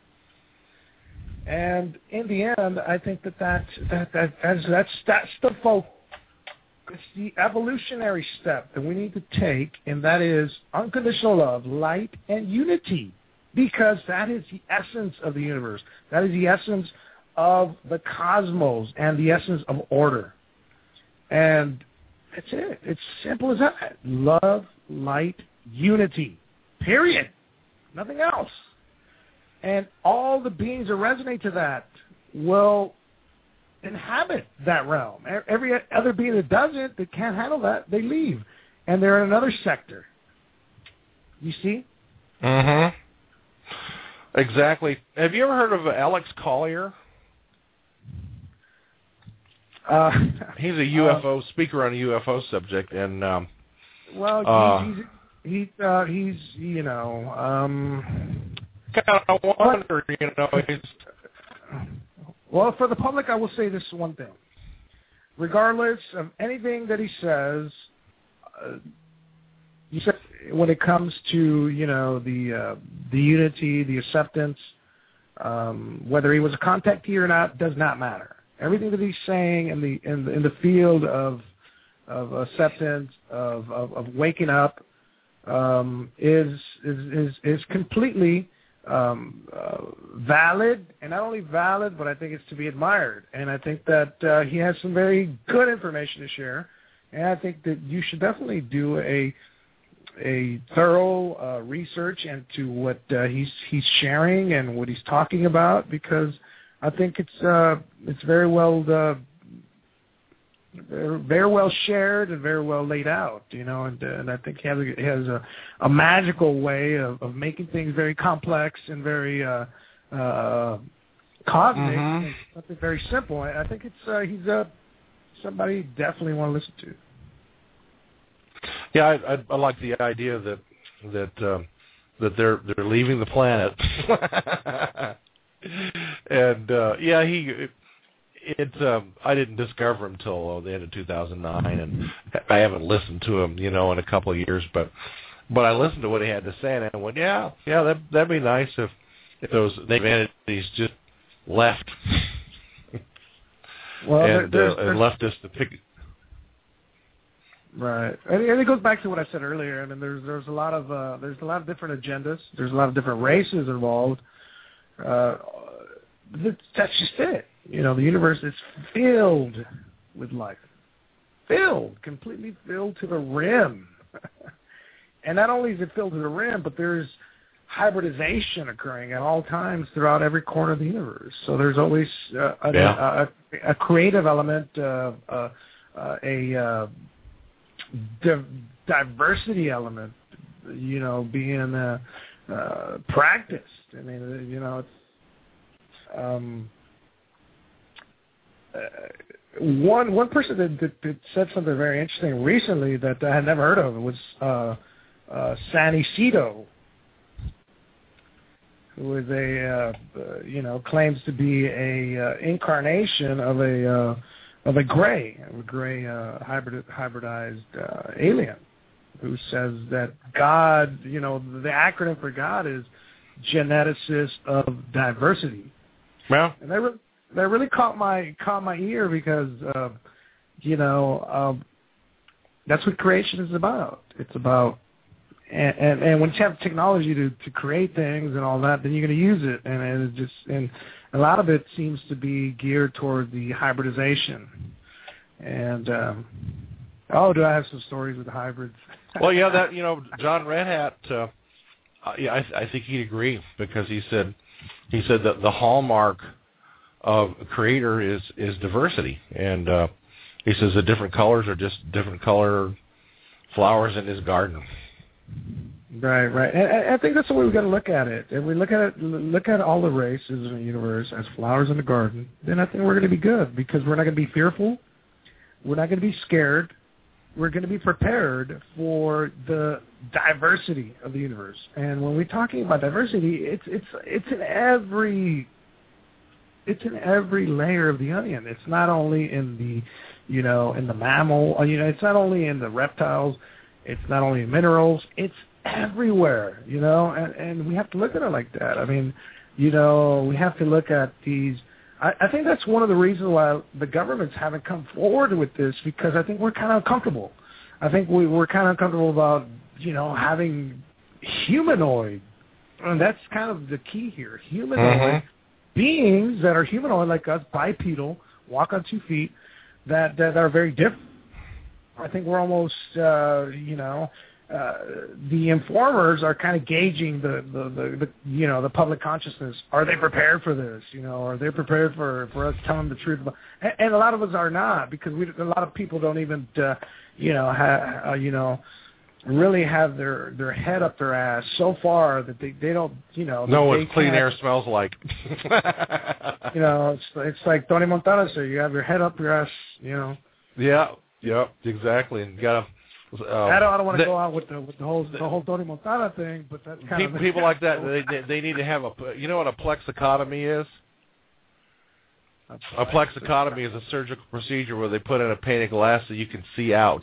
And in the end, I think that that, that, that that's, that's, that's the focus. It's the evolutionary step that we need to take, and that is unconditional love, light, and unity, because that is the essence of the universe. That is the essence of the cosmos and the essence of order. And that's it. It's simple as that. Love, light, unity. Period. Nothing else. And all the beings that resonate to that will inhabit that realm. Every other being that doesn't, that can't handle that, they leave. And they're in another sector. You see? Mm-hmm. Exactly. Have you ever heard of Alex Collier? Uh, he's a U F O uh, speaker on a U F O subject, and um, well, uh, he's he's uh, he's you know um, kind of wonder, you know. He's, well, for the public, I will say this one thing: regardless of anything that he says, uh, you said when it comes to you know the uh, the unity, the acceptance, um, whether he was a contactee or not, does not matter. Everything that he's saying in the in the, in the field of of acceptance, of of, of waking up, um, is, is is is completely um, uh, valid, and not only valid, but I think it's to be admired. And I think that uh, he has some very good information to share, and I think that you should definitely do a a thorough uh, research into what uh, he's he's sharing and what he's talking about, because I think it's uh, it's very well uh, very, very well shared and very well laid out, you know, and, uh, and I think he has, a, he has a, a magical way of, of making things very complex and very uh, uh, cosmic, mm-hmm. and something very simple. I, I think it's uh, he's uh, somebody you definitely want to listen to. Yeah, I, I, I like the idea that that uh, that they're they're leaving the planet. And uh, yeah, he it, it um, I didn't discover him till uh, the end of two thousand nine, and I haven't listened to him, you know, in a couple of years. But but I listened to what he had to say, and I went, yeah, yeah, that that'd be nice if if those native entities just left, well, and, there's, uh, there's, and left us to pick. Right, and, and it goes back to what I said earlier. I mean, there's there's a lot of uh, there's a lot of different agendas. There's a lot of different races involved. Uh, that's just it. You know, the universe is filled with life, filled, completely filled to the rim. And not only is it filled to the rim, but there's hybridization occurring at all times throughout every corner of the universe. So there's always uh, a, yeah. a, a creative element, uh, uh, uh, a uh, di- diversity element, you know, being uh, uh, practiced. I mean, you know, it's, um, uh, one one person that, that, that said something very interesting recently that I had never heard of was uh, uh, Sanny Cito, who is a, uh, uh, you know, claims to be a uh, incarnation of a uh, of a gray, a gray uh, hybrid, hybridized uh, alien, who says that God, you know, the acronym for God is geneticist of diversity. Well, and that really, that really caught my caught my ear because, uh, you know, um, that's what creation is about. It's about And, and and when you have technology to, to create things and all that, then you're going to use it, and, and it just and a lot of it seems to be geared toward the hybridization. And um, oh, do I have some stories with the hybrids? Well, yeah, that you know, John Red Hat. Uh, yeah, I, I think he'd agree because he said he said that the hallmark of a creator is is diversity, and uh, he says the different colors are just different color flowers in his garden. Right, right. And I think that's the way we've got to look at it. If we look at it, look at all the races in the universe as flowers in the garden, then I think we're going to be good because we're not going to be fearful. We're not going to be scared. We're going to be prepared for the diversity of the universe. And when we're talking about diversity, it's it's it's in every it's in every layer of the onion. It's not only in the you know in the mammal. You know, it's not only in the reptiles. It's not only minerals, it's everywhere, you know, and, and we have to look at it like that. I mean, you know, we have to look at these. I, I think that's one of the reasons why the governments haven't come forward with this, because I think we're kind of uncomfortable. I think we, we're kind of uncomfortable about, you know, having humanoid, and that's kind of the key here, humanoid mm-hmm. beings that are humanoid like us, bipedal, walk on two feet, that, that are very different. I think we're almost, uh, you know, uh, the informers are kind of gauging the, the, the, the, you know, the public consciousness. Are they prepared for this? You know, are they prepared for, for us telling the truth? About, and, and a lot of us are not, because we, a lot of people don't even, uh, you know, ha, uh, you know, really have their, their head up their ass so far that they, they don't, you know. Know what clean air smells like. You know, it's it's like Tony Montana said, you have your head up your ass, you know. Yeah. Yep, exactly. And you gotta. Um, I don't. I don't want to go out with the with the whole the whole Tony Montana thing, but that's kind people, of people like that. They they need to have a. You know what a plexicotomy is? A plexicotomy is a surgical procedure where they put in a pane of glass so you can see out.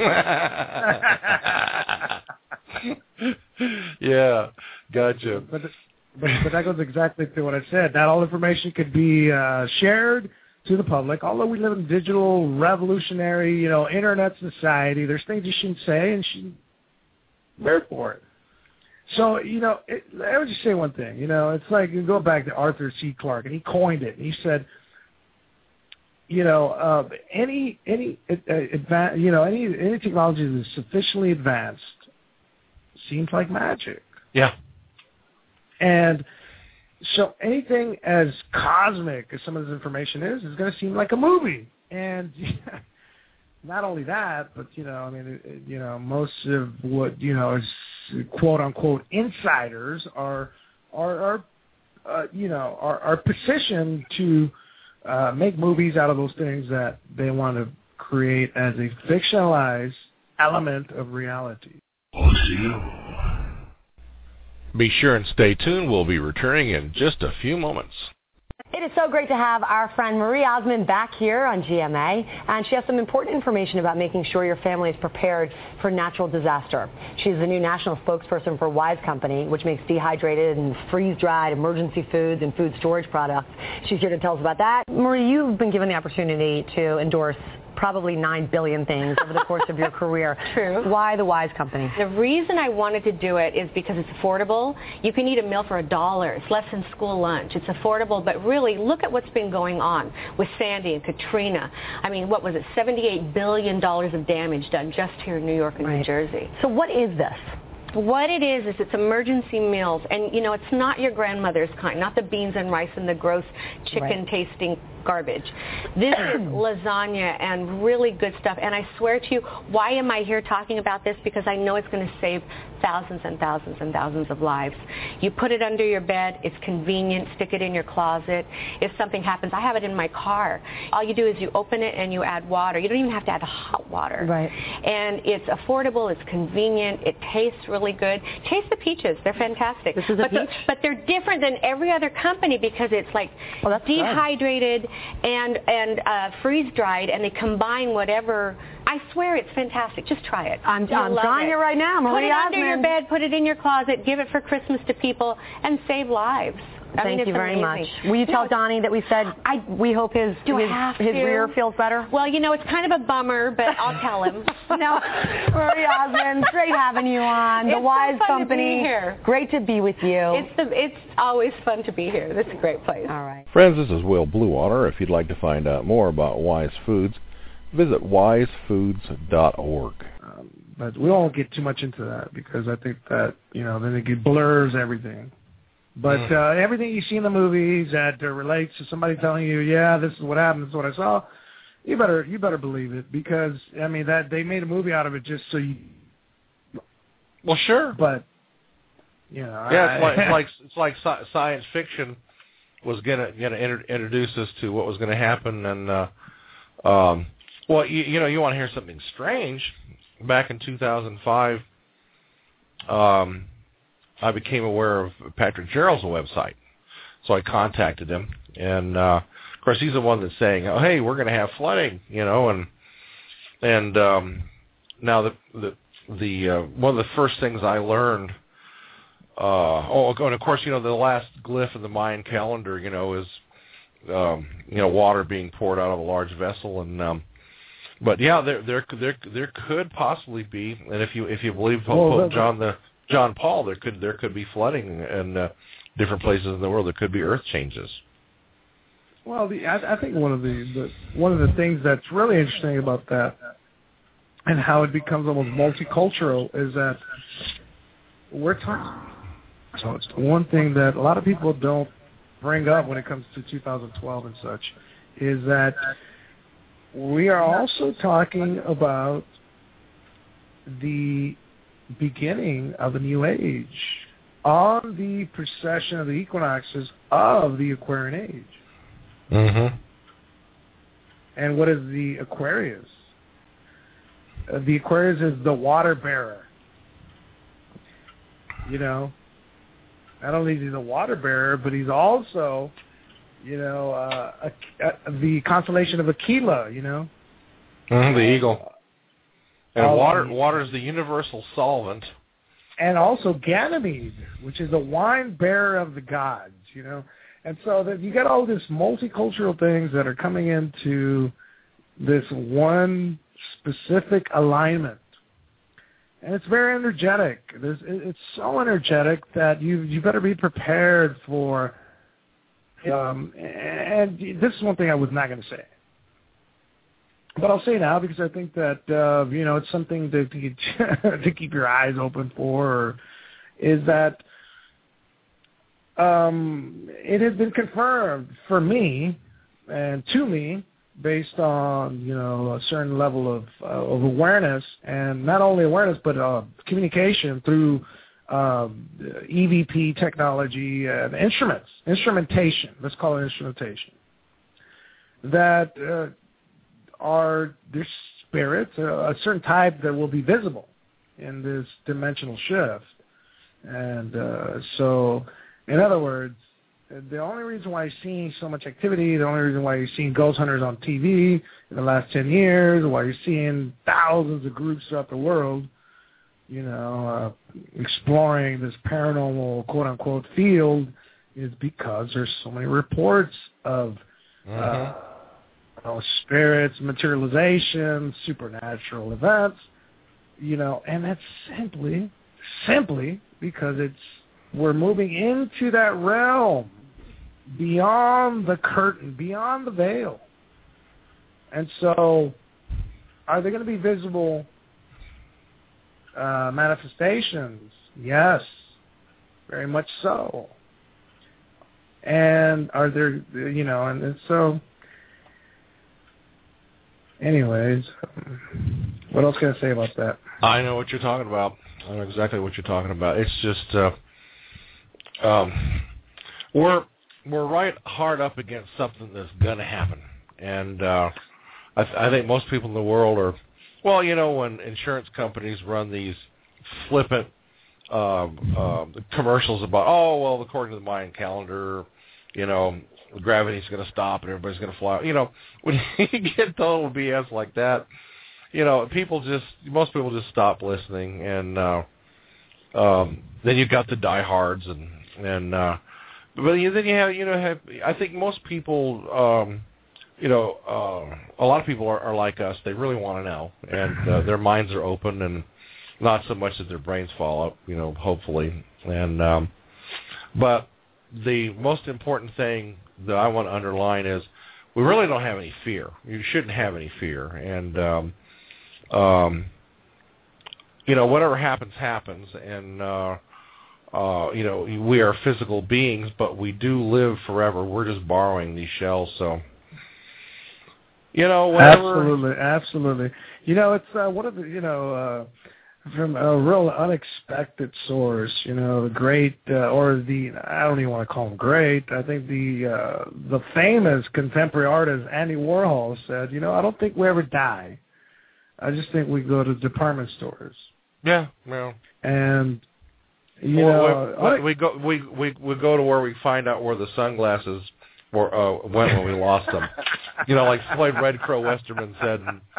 Yeah, gotcha. But, but but that goes exactly to what I said. Not all information could be uh, shared to the public. Although we live in a digital, revolutionary, you know, internet society, there's things you shouldn't say and shouldn't bear for it. So, you know, it, I would just say one thing. You know, it's like you go back to Arthur C. Clarke, and he coined it. He said, you know, uh, any any uh, adva- you know any any technology that is sufficiently advanced seems like magic. Yeah. And so anything as cosmic as some of this information is, is going to seem like a movie. And yeah, not only that, but, you know, I mean, it, you know, most of what, you know, is quote-unquote insiders are, are, are uh, you know, are, are positioned to uh, make movies out of those things that they want to create as a fictionalized element of reality. Be sure and stay tuned. We'll be returning in just a few moments. It is so great to have our friend Marie Osmond back here on G M A, and she has some important information about making sure your family is prepared for natural disaster. She's the new national spokesperson for Wise Company, which makes dehydrated and freeze-dried emergency foods and food storage products. She's here to tell us about that. Marie, you've been given the opportunity to endorse probably nine billion things over the course of your career. True. Why the Wise Company? The reason I wanted to do it is because it's affordable. You can eat a meal for a dollar. It's less than school lunch. It's affordable, but really look at what's been going on with Sandy and Katrina. I mean, what was it, seventy-eight billion dollars of damage done just here in New York and right. New Jersey. So what is this? What it is is it's emergency meals, and you know it's not your grandmother's kind, not the beans and rice and the gross chicken-tasting right. garbage. This is lasagna and really good stuff, and I swear to you, why am I here talking about this? Because I know it's going to save thousands and thousands and thousands of lives. You put it under your bed, it's convenient, stick it in your closet. If something happens, I have it in my car. All you do is you open it and you add water. You don't even have to add hot water. Right. And it's affordable, it's convenient, it tastes really good. Taste the peaches, they're fantastic. This is a but peach? The, but they're different than every other company because it's like oh, that's dehydrated good. and, and uh, freeze-dried, and they combine whatever. I swear it's fantastic. Just try it. I'm, I'm trying it. it right now. Marie Put it Osmond. under your bed, put it in your closet, give it for Christmas to people, and save lives. I Thank mean, you very amazing. much. Will you tell no, Donnie that we said I, we hope his, do his, have his to? rear feels better? Well, you know, it's kind of a bummer, but I'll tell him. No, Marie Osmond, great having you on. The it's Wise so fun Company. To be here. Great to be with you. It's, the, it's always fun to be here. This is a great place. All right. Friends, this is Will Bluewater. If you'd like to find out more about Wise Foods, visit wise foods dot org. Um, but we won't get too much into that because I think that, you know, then it blurs everything. But uh, everything you see in the movies that uh, relates to somebody telling you, yeah, this is what happened, this is what I saw, you better you better believe it because, I mean, that they made a movie out of it just so you... Well, sure. But, you know... Yeah, I, it's like, it's like, it's like sci- science fiction was going to gonna inter- introduce us to what was going to happen. And, uh, um, well, you, you know, you want to hear something strange. Back in two thousand five... Um, I became aware of Patrick Gerald's website. So I contacted him. And, uh, of course, he's the one that's saying, oh, hey, we're going to have flooding, you know. And and um, now the the, the uh, one of the first things I learned, uh, oh, and of course, you know, the last glyph in the Mayan calendar, you know, is, um, you know, water being poured out of a large vessel. And um, but, yeah, there there there there could possibly be, and if you if you believe well, John the... John Paul, there could there could be flooding in uh, different places in the world. There could be earth changes. Well, the, I, I think one of the, the one of the things that's really interesting about that, and how it becomes almost multicultural, is that we're talking. So it's one thing that a lot of people don't bring up when it comes to two thousand twelve and such, is that we are also talking about the beginning of a new age on the precession of the equinoxes of the Aquarian age. Mm-hmm. And what is the Aquarius? Uh, the Aquarius is the water bearer. You know, not only is he the water bearer, but he's also, you know, uh, a, a, the constellation of Aquila, you know. Mm-hmm, the eagle. And Um, water water is the universal solvent. And also Ganymede, which is the wine bearer of the gods, you know. And so that you got all these multicultural things that are coming into this one specific alignment. And it's very energetic. There's, it's so energetic that you you better be prepared for. Um, and this is one thing I was not going to say. But I'll say now because I think that, uh, you know, it's something to, to, to keep your eyes open for, is that um, it has been confirmed for me and to me based on, you know, a certain level of, uh, of awareness, and not only awareness but uh, communication through uh, E V P technology and instruments, instrumentation, let's call it instrumentation, that... Uh, are there's spirits, uh, a certain type that will be visible in this dimensional shift. And uh, so, in other words, the only reason why you're seeing so much activity, the only reason why you're seeing ghost hunters on T V in the last ten years, why you're seeing thousands of groups throughout the world, you know, uh, exploring this paranormal quote-unquote field, is because there's so many reports of mm-hmm. uh, you know, spirits, materialization, supernatural events, you know, and that's simply, simply because it's we're moving into that realm, beyond the curtain, beyond the veil. And so, are there going to be visible uh, manifestations? Yes, very much so. And are there, you know, and, and so, anyways, what else can I say about that? I know what you're talking about. I know exactly what you're talking about. It's just, uh, um, we're we're right hard up against something that's going to happen, and uh, I, th- I think most people in the world are, well, you know, when insurance companies run these flippant um, uh, commercials about, oh, well, according to the Mayan calendar, you know, gravity's going to stop and everybody's going to fly. You know, when you get total B S like that, you know, people just, most people just stop listening, and uh, um, then you've got the diehards, and and uh, but then you have, you know, have, I think most people, um, you know, uh, a lot of people are, are like us. They really want to know, and uh, their minds are open, and not so much that their brains fall up, you know, hopefully, and um, but the most important thing that I want to underline is we really don't have any fear. You shouldn't have any fear, and um, um, you know, whatever happens, happens, and uh, uh, you know, we are physical beings, but we do live forever. We're just borrowing these shells, so you know, whatever. Absolutely, absolutely. You know, it's uh, one of the, you know. Uh, From a real unexpected source, you know, the great, uh, or the, I don't even want to call him great, I think the uh, the famous contemporary artist Andy Warhol said, you know, I don't think we ever die. I just think we go to department stores. Yeah, well. And, you well, know. We, we, go, we, we, we go to where we find out where the sunglasses were, uh, went when we lost them. You know, like Floyd Red Crow Westerman said.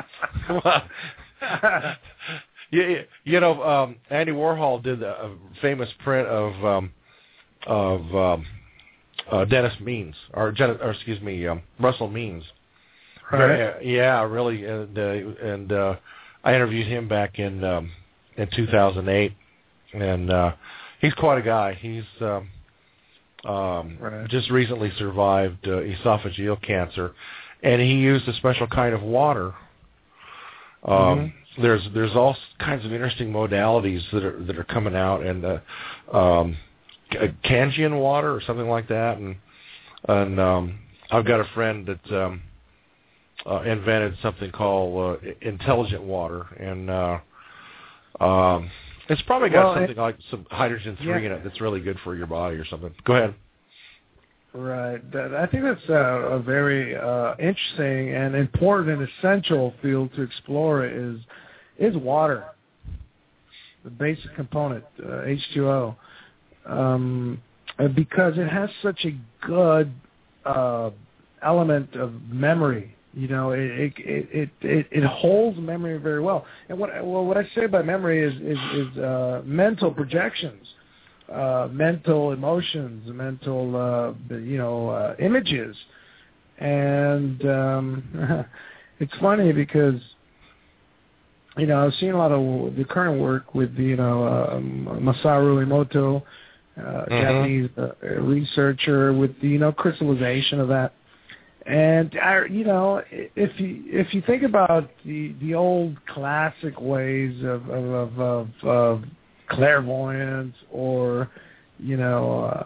And, You, you know, um, Andy Warhol did a, a famous print of um, of um, uh, Dennis Means, or, or excuse me, um, Russell Means. Right. Uh, yeah, really, and, uh, and uh, I interviewed him back in um, in two thousand eight, and uh, he's quite a guy. He's um, um, right. just recently survived uh, esophageal cancer, and he used a special kind of water. Um, mm-hmm. There's there's all kinds of interesting modalities that are that are coming out, and uh, um, Kangean water or something like that, and and um, I've got a friend that um, uh, invented something called uh, intelligent water, and uh, um, it's probably got well, something it, like some hydrogen three yeah. in it that's really good for your body or something. Go ahead. Right. That, I think that's a, a very uh, interesting and important and essential field to explore is is water, the basic component, uh, H two O, um, because it has such a good uh, element of memory. You know, it it, it it it holds memory very well. And what well, what I say by memory is is, is uh, mental projections. Uh, mental emotions, mental, uh, you know, uh, images. And um, it's funny because, you know, I've seen a lot of the current work with, you know, uh, Masaru Emoto, uh, mm-hmm. Japanese uh, researcher, with the, you know, crystallization of that. And, I, you know, if you if you think about the, the old classic ways of, of, of, of, of clairvoyance, or, you know,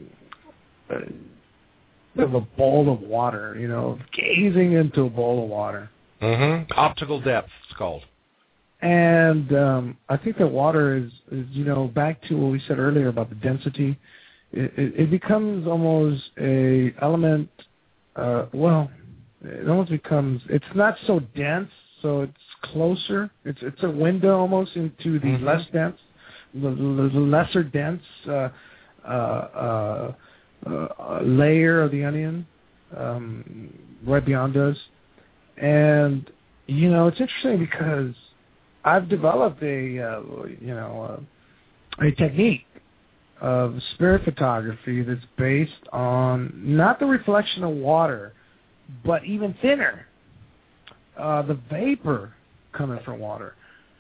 um, of a bowl of water, you know, gazing into a bowl of water. Mm-hmm. Optical depth, it's called. And um, I think that water is, is, you know, back to what we said earlier about the density. It, it, it becomes almost a element. Uh, well, it almost becomes. It's not so dense, so it's closer. It's it's a window almost into the mm-hmm. less dense. The, the lesser dense uh, uh, uh, uh, uh, layer of the onion, um, right beyond us. And, you know, it's interesting because I've developed a, uh, you know, uh, a technique of spirit photography that's based on not the reflection of water, but even thinner, uh, the vapor coming from water.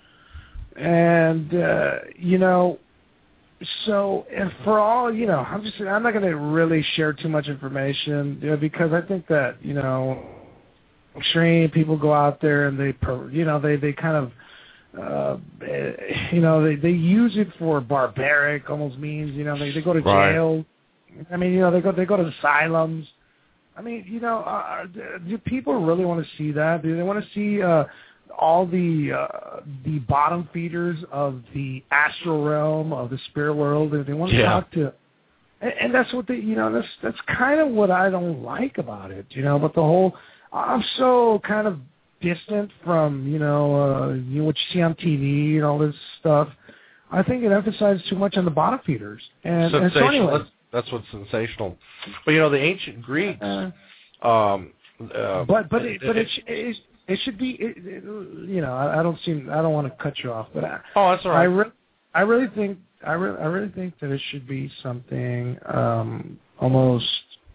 And, uh, you know, so and for all, you know, I'm just, I'm not going to really share too much information, you know, because I think that, you know, extreme people go out there and they, you know, they, they kind of, uh, you know, they, they use it for barbaric almost means, you know, they, they go to jail. Right. I mean, you know, they go, they go to asylums. I mean, you know, uh, do people really want to see that? Do they want to see, uh, all the uh, the bottom feeders of the astral realm of the spirit world, and they want to yeah. talk to, and, and that's what they, you know, that's that's kind of what I don't like about it, you know. But the whole, I'm so kind of distant from, you know, uh, you know what you see on T V and all this stuff. I think it emphasizes too much on the bottom feeders, and, and so anyway, that's, that's what's sensational. But you know, the ancient Greeks, uh, um, uh, but but it, but it, it, it It should be, it, it, you know. I, I don't seem. I don't want to cut you off, but I, oh, that's all right. I, re- I really think. I really, I really think that it should be something um, almost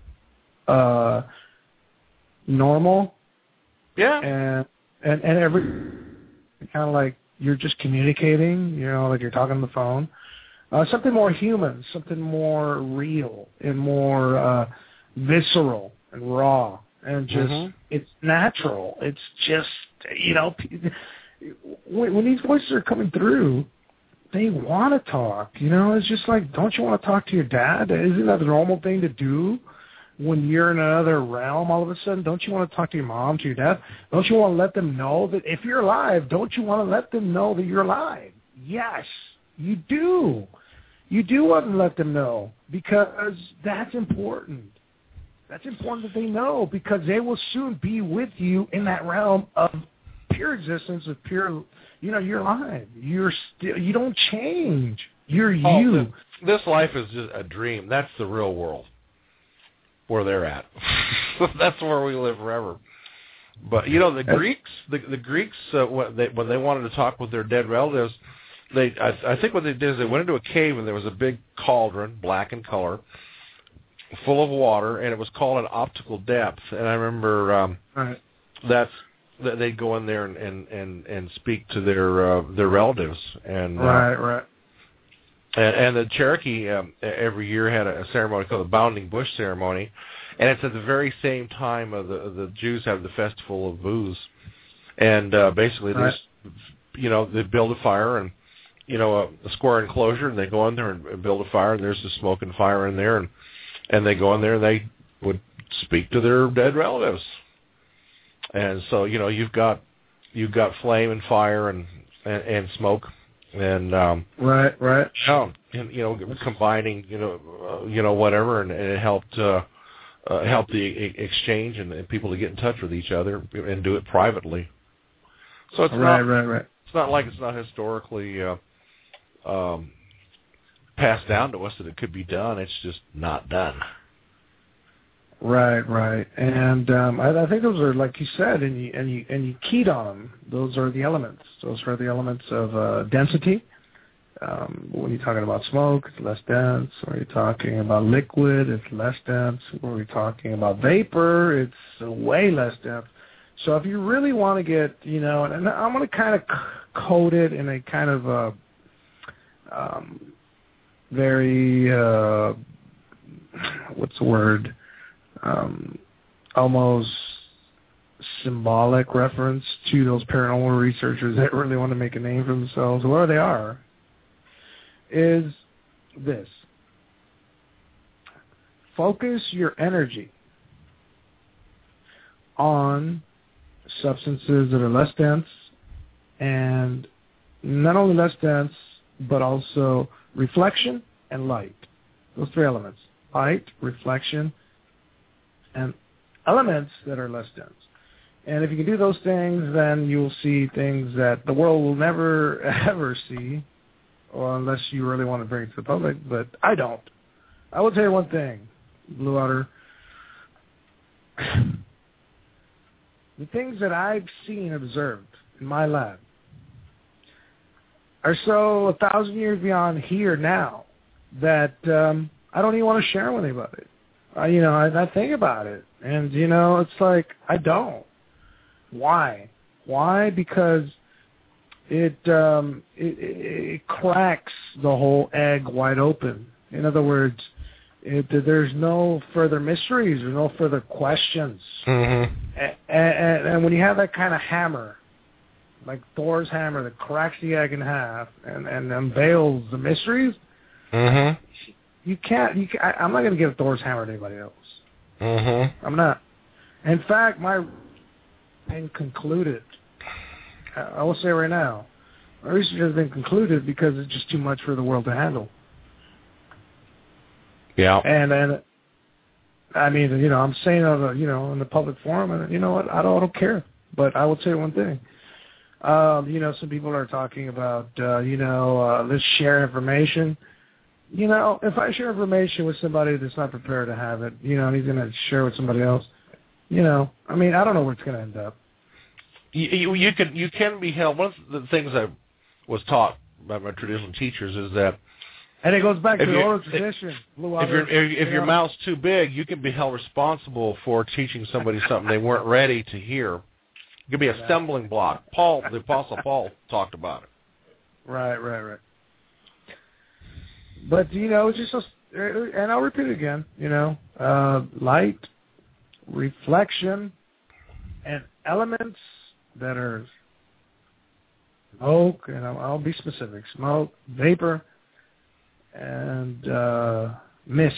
uh, normal. Yeah. And and and every kind of like you're just communicating. You know, like you're talking on the phone. Uh, something more human, something more real and more uh, visceral and raw. And just, mm-hmm. it's natural. It's just, you know, when, when these voices are coming through, they want to talk. You know, it's just like, don't you want to talk to your dad? Isn't that the normal thing to do when you're in another realm all of a sudden? Don't you want to talk to your mom, to your dad? Don't you want to let them know that if you're alive, don't you want to let them know that you're alive? Yes, you do. You do want to let them know because that's important. That's important that they know because they will soon be with you in that realm of pure existence, of pure, you know, you're alive. You're still, you don't change. You're oh, you. This, this life is just a dream. That's the real world where they're at. That's where we live forever. But, you know, the Greeks, the, the Greeks, uh, when, they, when they wanted to talk with their dead relatives, they, I, I think what they did is they went into a cave and there was a big cauldron, black in color, full of water, and it was called an optical depth. And I remember um, right. that's that they'd go in there and, and, and, and speak to their uh, their relatives. And right, uh, right. And, and the Cherokee um, every year had a ceremony called the Bounding Bush ceremony, and it's at the very same time of the the Jews have the festival of booze, and uh, basically right. there's you know they build a fire and you know a, a square enclosure, and they go in there and build a fire, and there's the smoke and fire in there, and And they go in there and they would speak to their dead relatives. And so, you know, you've got you've got flame and fire and and, and smoke and um, right, right. Oh, and you know, combining, you know, uh, you know, whatever, and, and it helped uh, uh, help the e- exchange and, and people to get in touch with each other and do it privately. So it's right, not right, right. It's not like it's not historically uh, um, passed down to us that it could be done. It's just not done. Right, right, and um, I, I think those are, like you said, and you and you and you keyed on them. Those are the elements. Those are the elements of uh, density. Um, when you're talking about smoke, it's less dense. When you're talking about liquid, it's less dense. When we're talking about vapor, it's way less dense. So if you really want to get, you know, and I'm going to kind of code it in a kind of a um, very, uh, what's the word, um, almost symbolic reference to those paranormal researchers that really want to make a name for themselves, whoever they are, is this. Focus your energy on substances that are less dense, and not only less dense, but also reflection and light. Those three elements: light, reflection, and elements that are less dense. And if you can do those things, then you'll see things that the world will never, ever see, or unless you really want to bring it to the public, but I don't. I will tell you one thing. Blue Water, the things that I've seen, observed in my lab are so a thousand years beyond here now that um, I don't even want to share with anybody. I, you know, I, I think about it, and, you know, it's like, I don't. Why? Why? Because it, um, it, it cracks the whole egg wide open. In other words, it, there's no further mysteries, there's no further questions. Mm-hmm. And, and, and when you have that kind of hammer, like Thor's hammer that cracks the egg in half and, and unveils the mysteries, mm-hmm. you can't, you can't, I, I'm not going to give Thor's hammer to anybody else. Mm-hmm. I'm not. In fact, my been concluded. I will say right now, my research has been concluded because it's just too much for the world to handle. Yeah. And and I mean, you know, I'm saying on the, you know, in the public forum, and you know what, I don't, I don't care. But I will say one thing. Um, you know, some people are talking about, uh, you know, uh, let's share information. You know, if I share information with somebody that's not prepared to have it, you know, and he's going to share with somebody else, you know, I mean, I don't know where it's going to end up. You, you, you can you can be held. One of the things I was taught by my traditional teachers is that, and it goes back to if the you- oral tradition. Blue if, your Water, if, if you your know. mouth's too big, you can be held responsible for teaching somebody something they weren't ready to hear. It could be a stumbling block. Paul, the Apostle Paul, talked about it. Right, right, right. But, you know, it's just, a, and I'll repeat it again, you know, uh, light, reflection, and elements that are smoke, and I'll, I'll be specific, smoke, vapor, and uh, mist,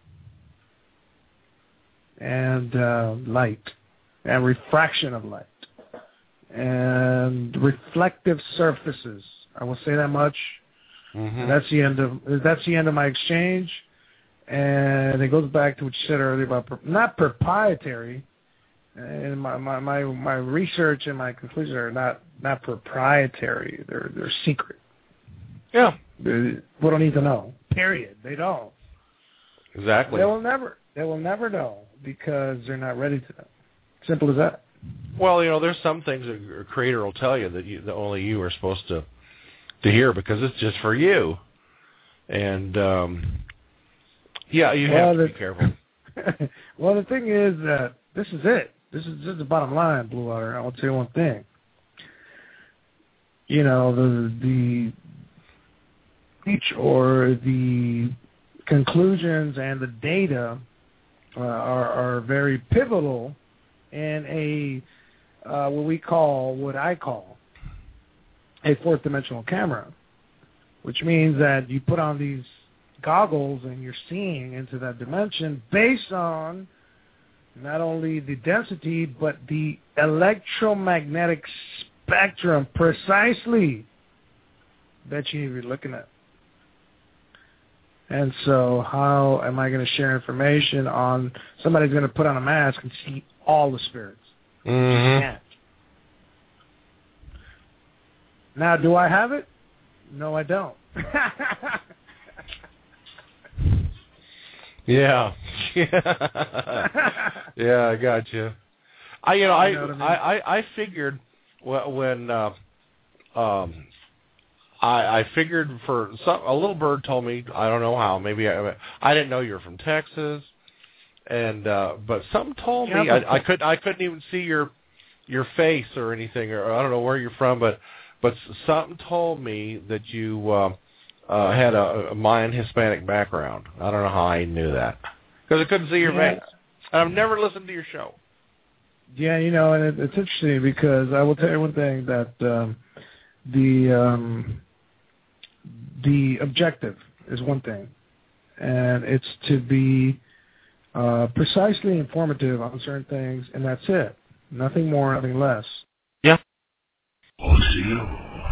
and uh, light, and refraction of light, and reflective surfaces. I will say that much. Mm-hmm. And that's the end of that's the end of my exchange, and it goes back to what you said earlier about pro- not proprietary. And my, my, my, my research and my conclusions are not, not proprietary. They're they're secret. Yeah, They, we don't need to know. Period. They don't. Exactly. They will never. They will never know because they're not ready to know. Simple as that. Well, you know, there's some things that a creator will tell you that, you, that only you are supposed to to hear because it's just for you. And um, yeah, you well, have to the, be careful. Well, the thing is that this is it. This is this is the bottom line, Blue Water. I will tell you one thing. You know, the the speech or the conclusions and the data uh, are are very pivotal in a uh, what we call what I call a fourth dimensional camera, which means that you put on these goggles and you're seeing into that dimension based on not only the density but the electromagnetic spectrum precisely that you need to be looking at. And so how am I going to share information on somebody's going to put on a mask and see all the spirits? Mm-hmm. You can't. Now, do I have it? No, I don't. Yeah. Yeah, I got you. I you know I You know what I mean? I, I, I figured wh- when uh, um I I figured for some a little bird told me, I don't know how, maybe I I didn't know you were from Texas, and uh, but something told me Yeah, I, I could I couldn't even see your your face or anything, or I don't know where you're from, but but something told me that you uh, uh, had a, a Mayan Hispanic background. I don't know how I knew that because I couldn't see your Yeah. face. I've never listened to your show. Yeah, you know, and it, it's interesting because I will tell you one thing, that um, the um, the objective is one thing, and it's to be uh, precisely informative on certain things, and that's it. Nothing more, nothing less. Yeah. We'll see you.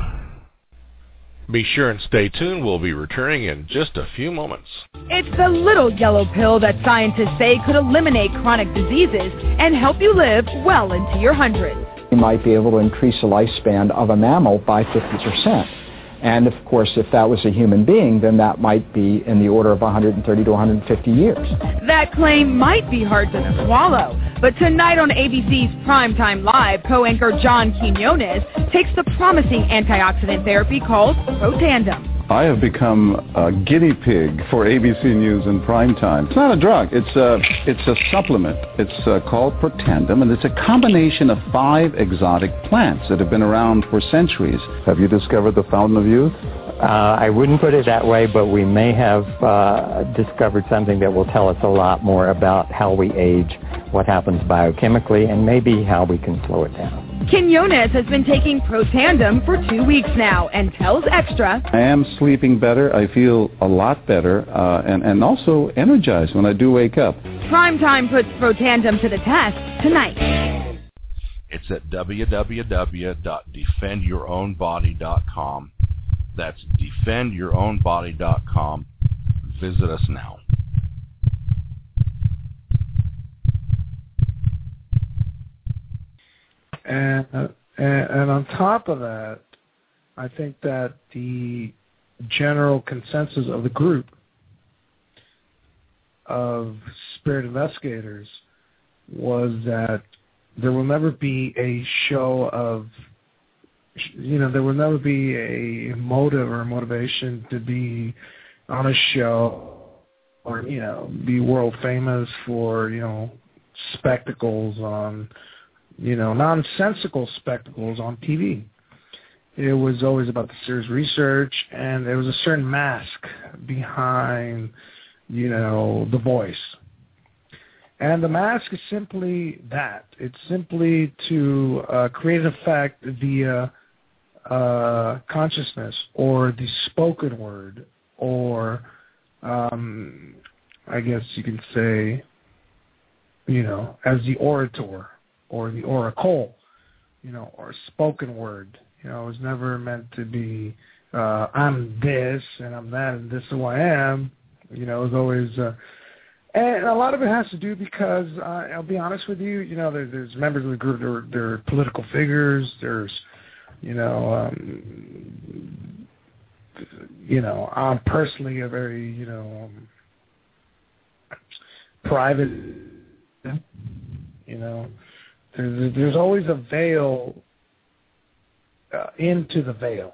Be sure and stay tuned. We'll be returning in just a few moments. It's the little yellow pill that scientists say could eliminate chronic diseases and help you live well into your hundreds. You might be able to increase the lifespan of a mammal by fifty percent. And, of course, if that was a human being, then that might be in the order of one hundred thirty to one hundred fifty years. That claim might be hard to swallow, but tonight on A B C's Primetime Live, co-anchor John Quinones takes the promising antioxidant therapy called Protandim. I have become a guinea pig for A B C News in prime time. It's not a drug. It's a, it's a supplement. It's uh, called Protandim, and it's a combination of five exotic plants that have been around for centuries. Have you discovered the fountain of youth? Uh, I wouldn't put it that way, but we may have uh, discovered something that will tell us a lot more about how we age, what happens biochemically, and maybe how we can slow it down. Quinones has been taking Protandim for two weeks now and tells Extra, I am sleeping better. I feel a lot better uh, and, and also energized when I do wake up. Primetime puts Protandim to the test tonight. It's at w w w dot defend your own body dot com. That's defend your own body dot com. Visit us now. And, uh, and and on top of that, I think that the general consensus of the group of spirit investigators was that there will never be a show of, you know, there will never be a motive or motivation to be on a show or, you know, be world famous for, you know, spectacles on, you know, nonsensical spectacles on T V. It was always about the serious research, and there was a certain mask behind, you know, the voice. And the mask is simply that. It's simply to uh, create an effect via uh, consciousness or the spoken word or, um, I guess you can say, you know, as the orator or the oracle, you know, or spoken word. You know, it was never meant to be, uh, I'm this and I'm that and this is who I am. You know, it was always, uh, and a lot of it has to do because, uh, I'll be honest with you, you know, there, there's members of the group, there, there are political figures, there's, you know, um, you know, I'm personally a very, you know, um, private, you know, there's, there's always a veil uh, into the veil.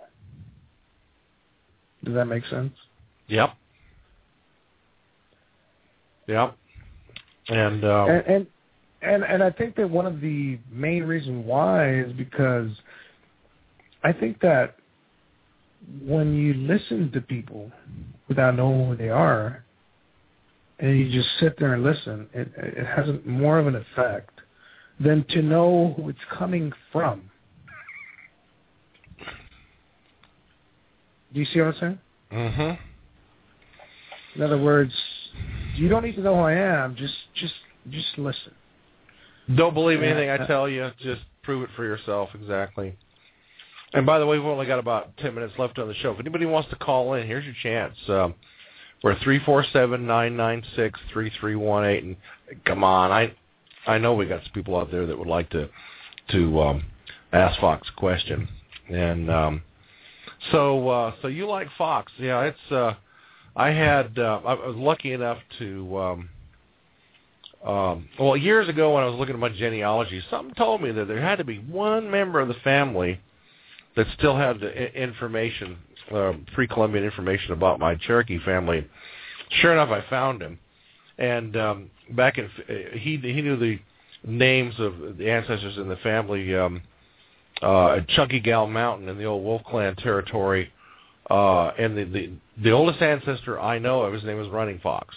Does that make sense? Yep. Yep. And, um, and and and and I think that one of the main reasons why is because I think that when you listen to people without knowing who they are, and you just sit there and listen, it, it has a, more of an effect than to know who it's coming from. Do you see what I'm saying? Mm-hmm. In other words, you don't need to know who I am. Just, just, just listen. Don't believe anything I tell you. Just prove it for yourself. Exactly. And by the way, we've only got about ten minutes left on the show. If anybody wants to call in, here's your chance. Um, we're three four seven, nine nine six, three three one eight. And come on, I I know we got some people out there that would like to to um, ask Fox a question. And um, so uh, so you like Fox? Yeah, it's. Uh, I had uh, I was lucky enough to. Um, um, well, years ago when I was looking at my genealogy, something told me that there had to be one member of the family that still had the information, uh, pre-Columbian information about my Cherokee family. Sure enough, I found him, and um, back in he he knew the names of the ancestors in the family. Um, uh, at Chunky Gal Mountain in the old Wolf Clan territory, uh, and the, the the oldest ancestor I know of, his name was Running Fox.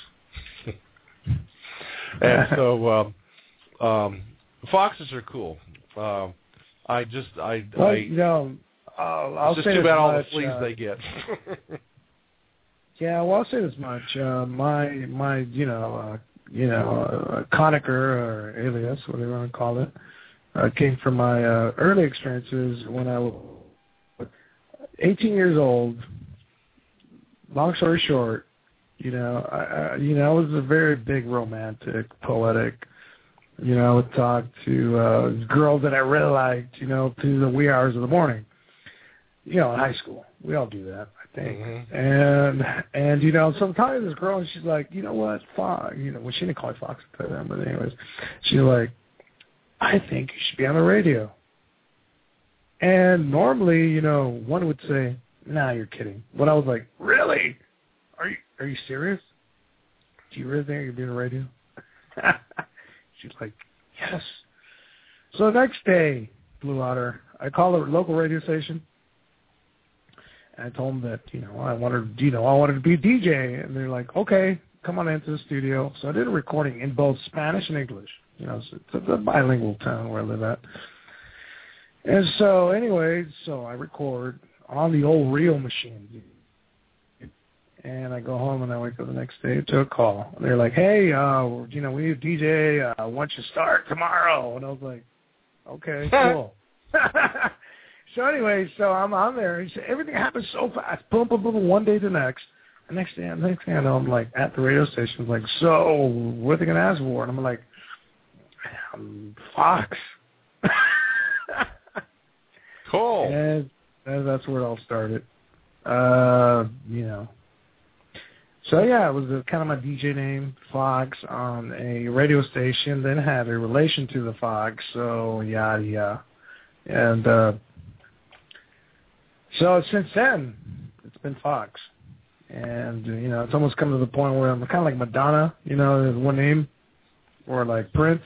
And so um, um, foxes are cool. Uh, I just I well, I you know I'll, I'll it's just say too bad all much, the fleas uh, they get. Yeah, well, I'll say this much. Uh, my my you know uh, you know uh, Coniker or alias, whatever you want to call it, uh, came from my uh, early experiences when I was eighteen years old. Long story short, you know, I, I you know I was a very big romantic, poetic. You know, I would talk to uh, girls that I really liked, you know, to the wee hours of the morning. you know, in high school. We all do that, I think. Mm-hmm. And, and you know, so I'm talking to this girl, and she's like, you know what, Fox, you know, well, she didn't call me Fox at the time, but anyways, she's like, I think you should be on the radio. And normally, you know, one would say, nah, you're kidding. But I was like, really? Are you are you serious? Do you really think you're doing the radio? She's like, yes. So the next day, Blue Otter, I called a local radio station, and I told them that, you know, I wanted, you know, I wanted to be a D J, and they're like, okay, come on into the studio. So I did a recording in both Spanish and English. You know, it's, it's a bilingual town where I live at. And so, anyway, so I record on the old reel machine. And I go home and I wake up the next day to a call. And they're like, hey, uh, you know, we need a D J. Uh, why don't you start tomorrow? And I was like, okay, cool. So anyway, so I'm on there. And everything happens so fast. Boom, boom, boom, one day to the next. The next day, the next thing I know, I'm like at the radio station. Like, so what are they going to ask for? And I'm like, I'm Fox. Cool. And, and that's where it all started. Uh, you know. So, yeah, it was a, kind of my D J name, Fox, on a radio station, then had a relation to the Fox, so yada, yada. And uh, so since then, it's been Fox. And, you know, it's almost come to the point where I'm kind of like Madonna, you know, there's one name, or like Prince.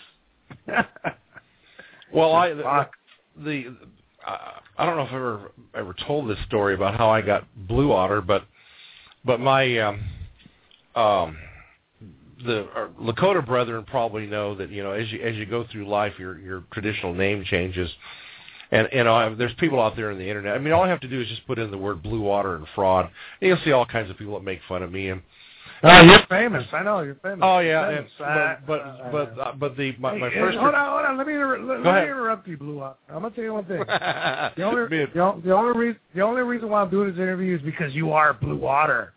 Well, I the, the uh, I don't know if I ever ever told this story about how I got Blue Otter, but but my um, um, the uh, Lakota brethren probably know that, you know, as you as you go through life, your your traditional name changes, and you know there's people out there on the internet. I mean, all I have to do is just put in the word Blue Otter and fraud, and you'll see all kinds of people that make fun of me. And oh, you're famous. I know you're famous. Oh yeah, famous. And, but but uh, but, uh, but the my, my hey, first. Hold on, hold on. Let me inter- let, let me interrupt you, Blue Otter. I'm gonna tell you one thing. the only the, the only reason the only reason why I'm doing this interview is because you are Blue Otter.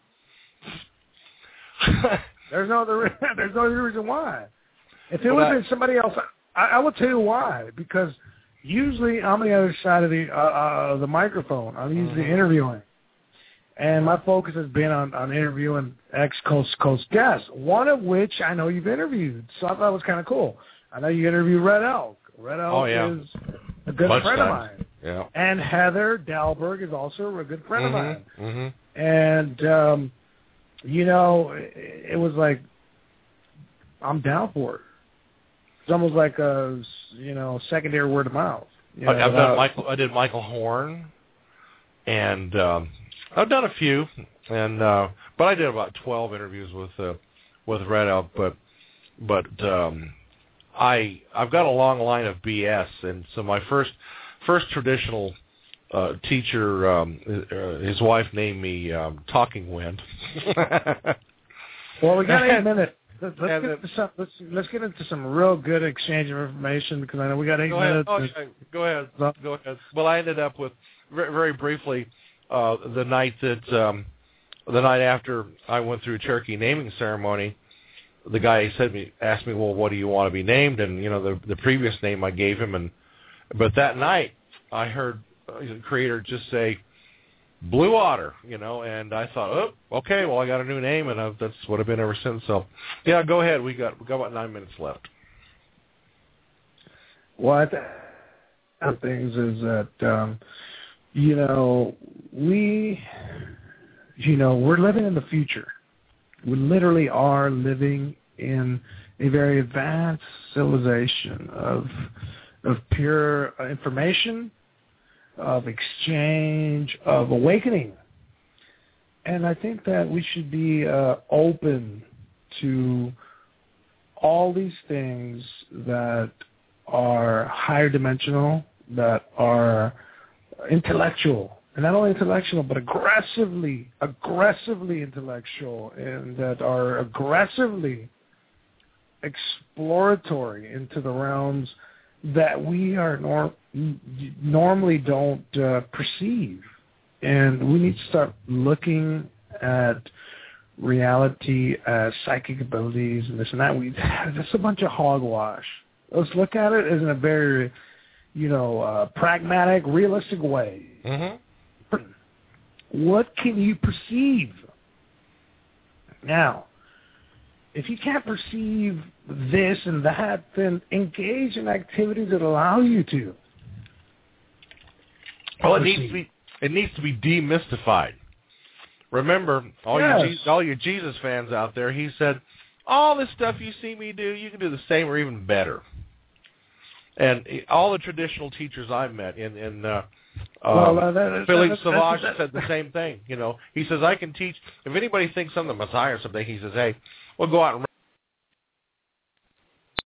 There's no other there's no other reason why. If it well, was somebody else, I, I will tell you why. Because usually I'm on the other side of the uh, uh, the microphone. I'm usually mm-hmm. interviewing. And my focus has been on, on interviewing ex-Coast Coast guests, one of which I know you've interviewed. So I thought it was kind of cool. I know you interviewed Red Elk. Red Elk oh, yeah. is a good Much friend time. of mine. Yeah. And Heather Dahlberg is also a good friend mm-hmm. of mine. Mm-hmm. And, um, you know, it, it was like, I'm down for it. It's almost like a, you know, secondary word of mouth. You know, I've done Michael, I did Michael Horn, and um, I've done a few, and uh, but I did about twelve interviews with uh, with Red Elk, but but um, I I've got a long line of B S, and so my first first traditional uh, teacher, um, uh, his wife named me um, Talking Wind. Well, we got eight minutes. Let's, let's, get into some, let's, let's get into some real good exchange of information because I know we got eight go minutes. Ahead. Oh, go ahead. Go ahead. Well, I ended up with very, very briefly uh, the night that um, the night after I went through Cherokee naming ceremony. The guy said me asked me, well, what do you want to be named? And you know the the previous name I gave him, and but that night I heard the creator just say Blue Otter, you know, and I thought, oh, okay, well, I got a new name, and I've, that's what I've been ever since. So, yeah, go ahead. We got we got about nine minutes left. Well, I think one of the things is that, um, you know, we, you know, we're living in the future. We literally are living in a very advanced civilization of of pure information, of exchange, of awakening. And I think that we should be uh, open to all these things that are higher dimensional, that are intellectual, and not only intellectual, but aggressively, aggressively intellectual, and that are aggressively exploratory into the realms that we are nor- normally don't uh, perceive. And we need to start looking at reality as psychic abilities and this and that. We That's a bunch of hogwash. Let's look at it as in a very, you know, uh, pragmatic, realistic way. Mm-hmm. What can you perceive? Now, if you can't perceive this and that, then engage in activities that allow you to. Well, it needs to be it needs to be demystified. Remember, all yes. you all you Jesus fans out there, he said, all this stuff you see me do, you can do the same or even better. And all the traditional teachers I've met in in uh, well, uh, uh, that, Philippe that, Sauvage that, that, said the same thing. You know, he says I can teach. If anybody thinks I'm the Messiah or something, he says, hey, we'll go out and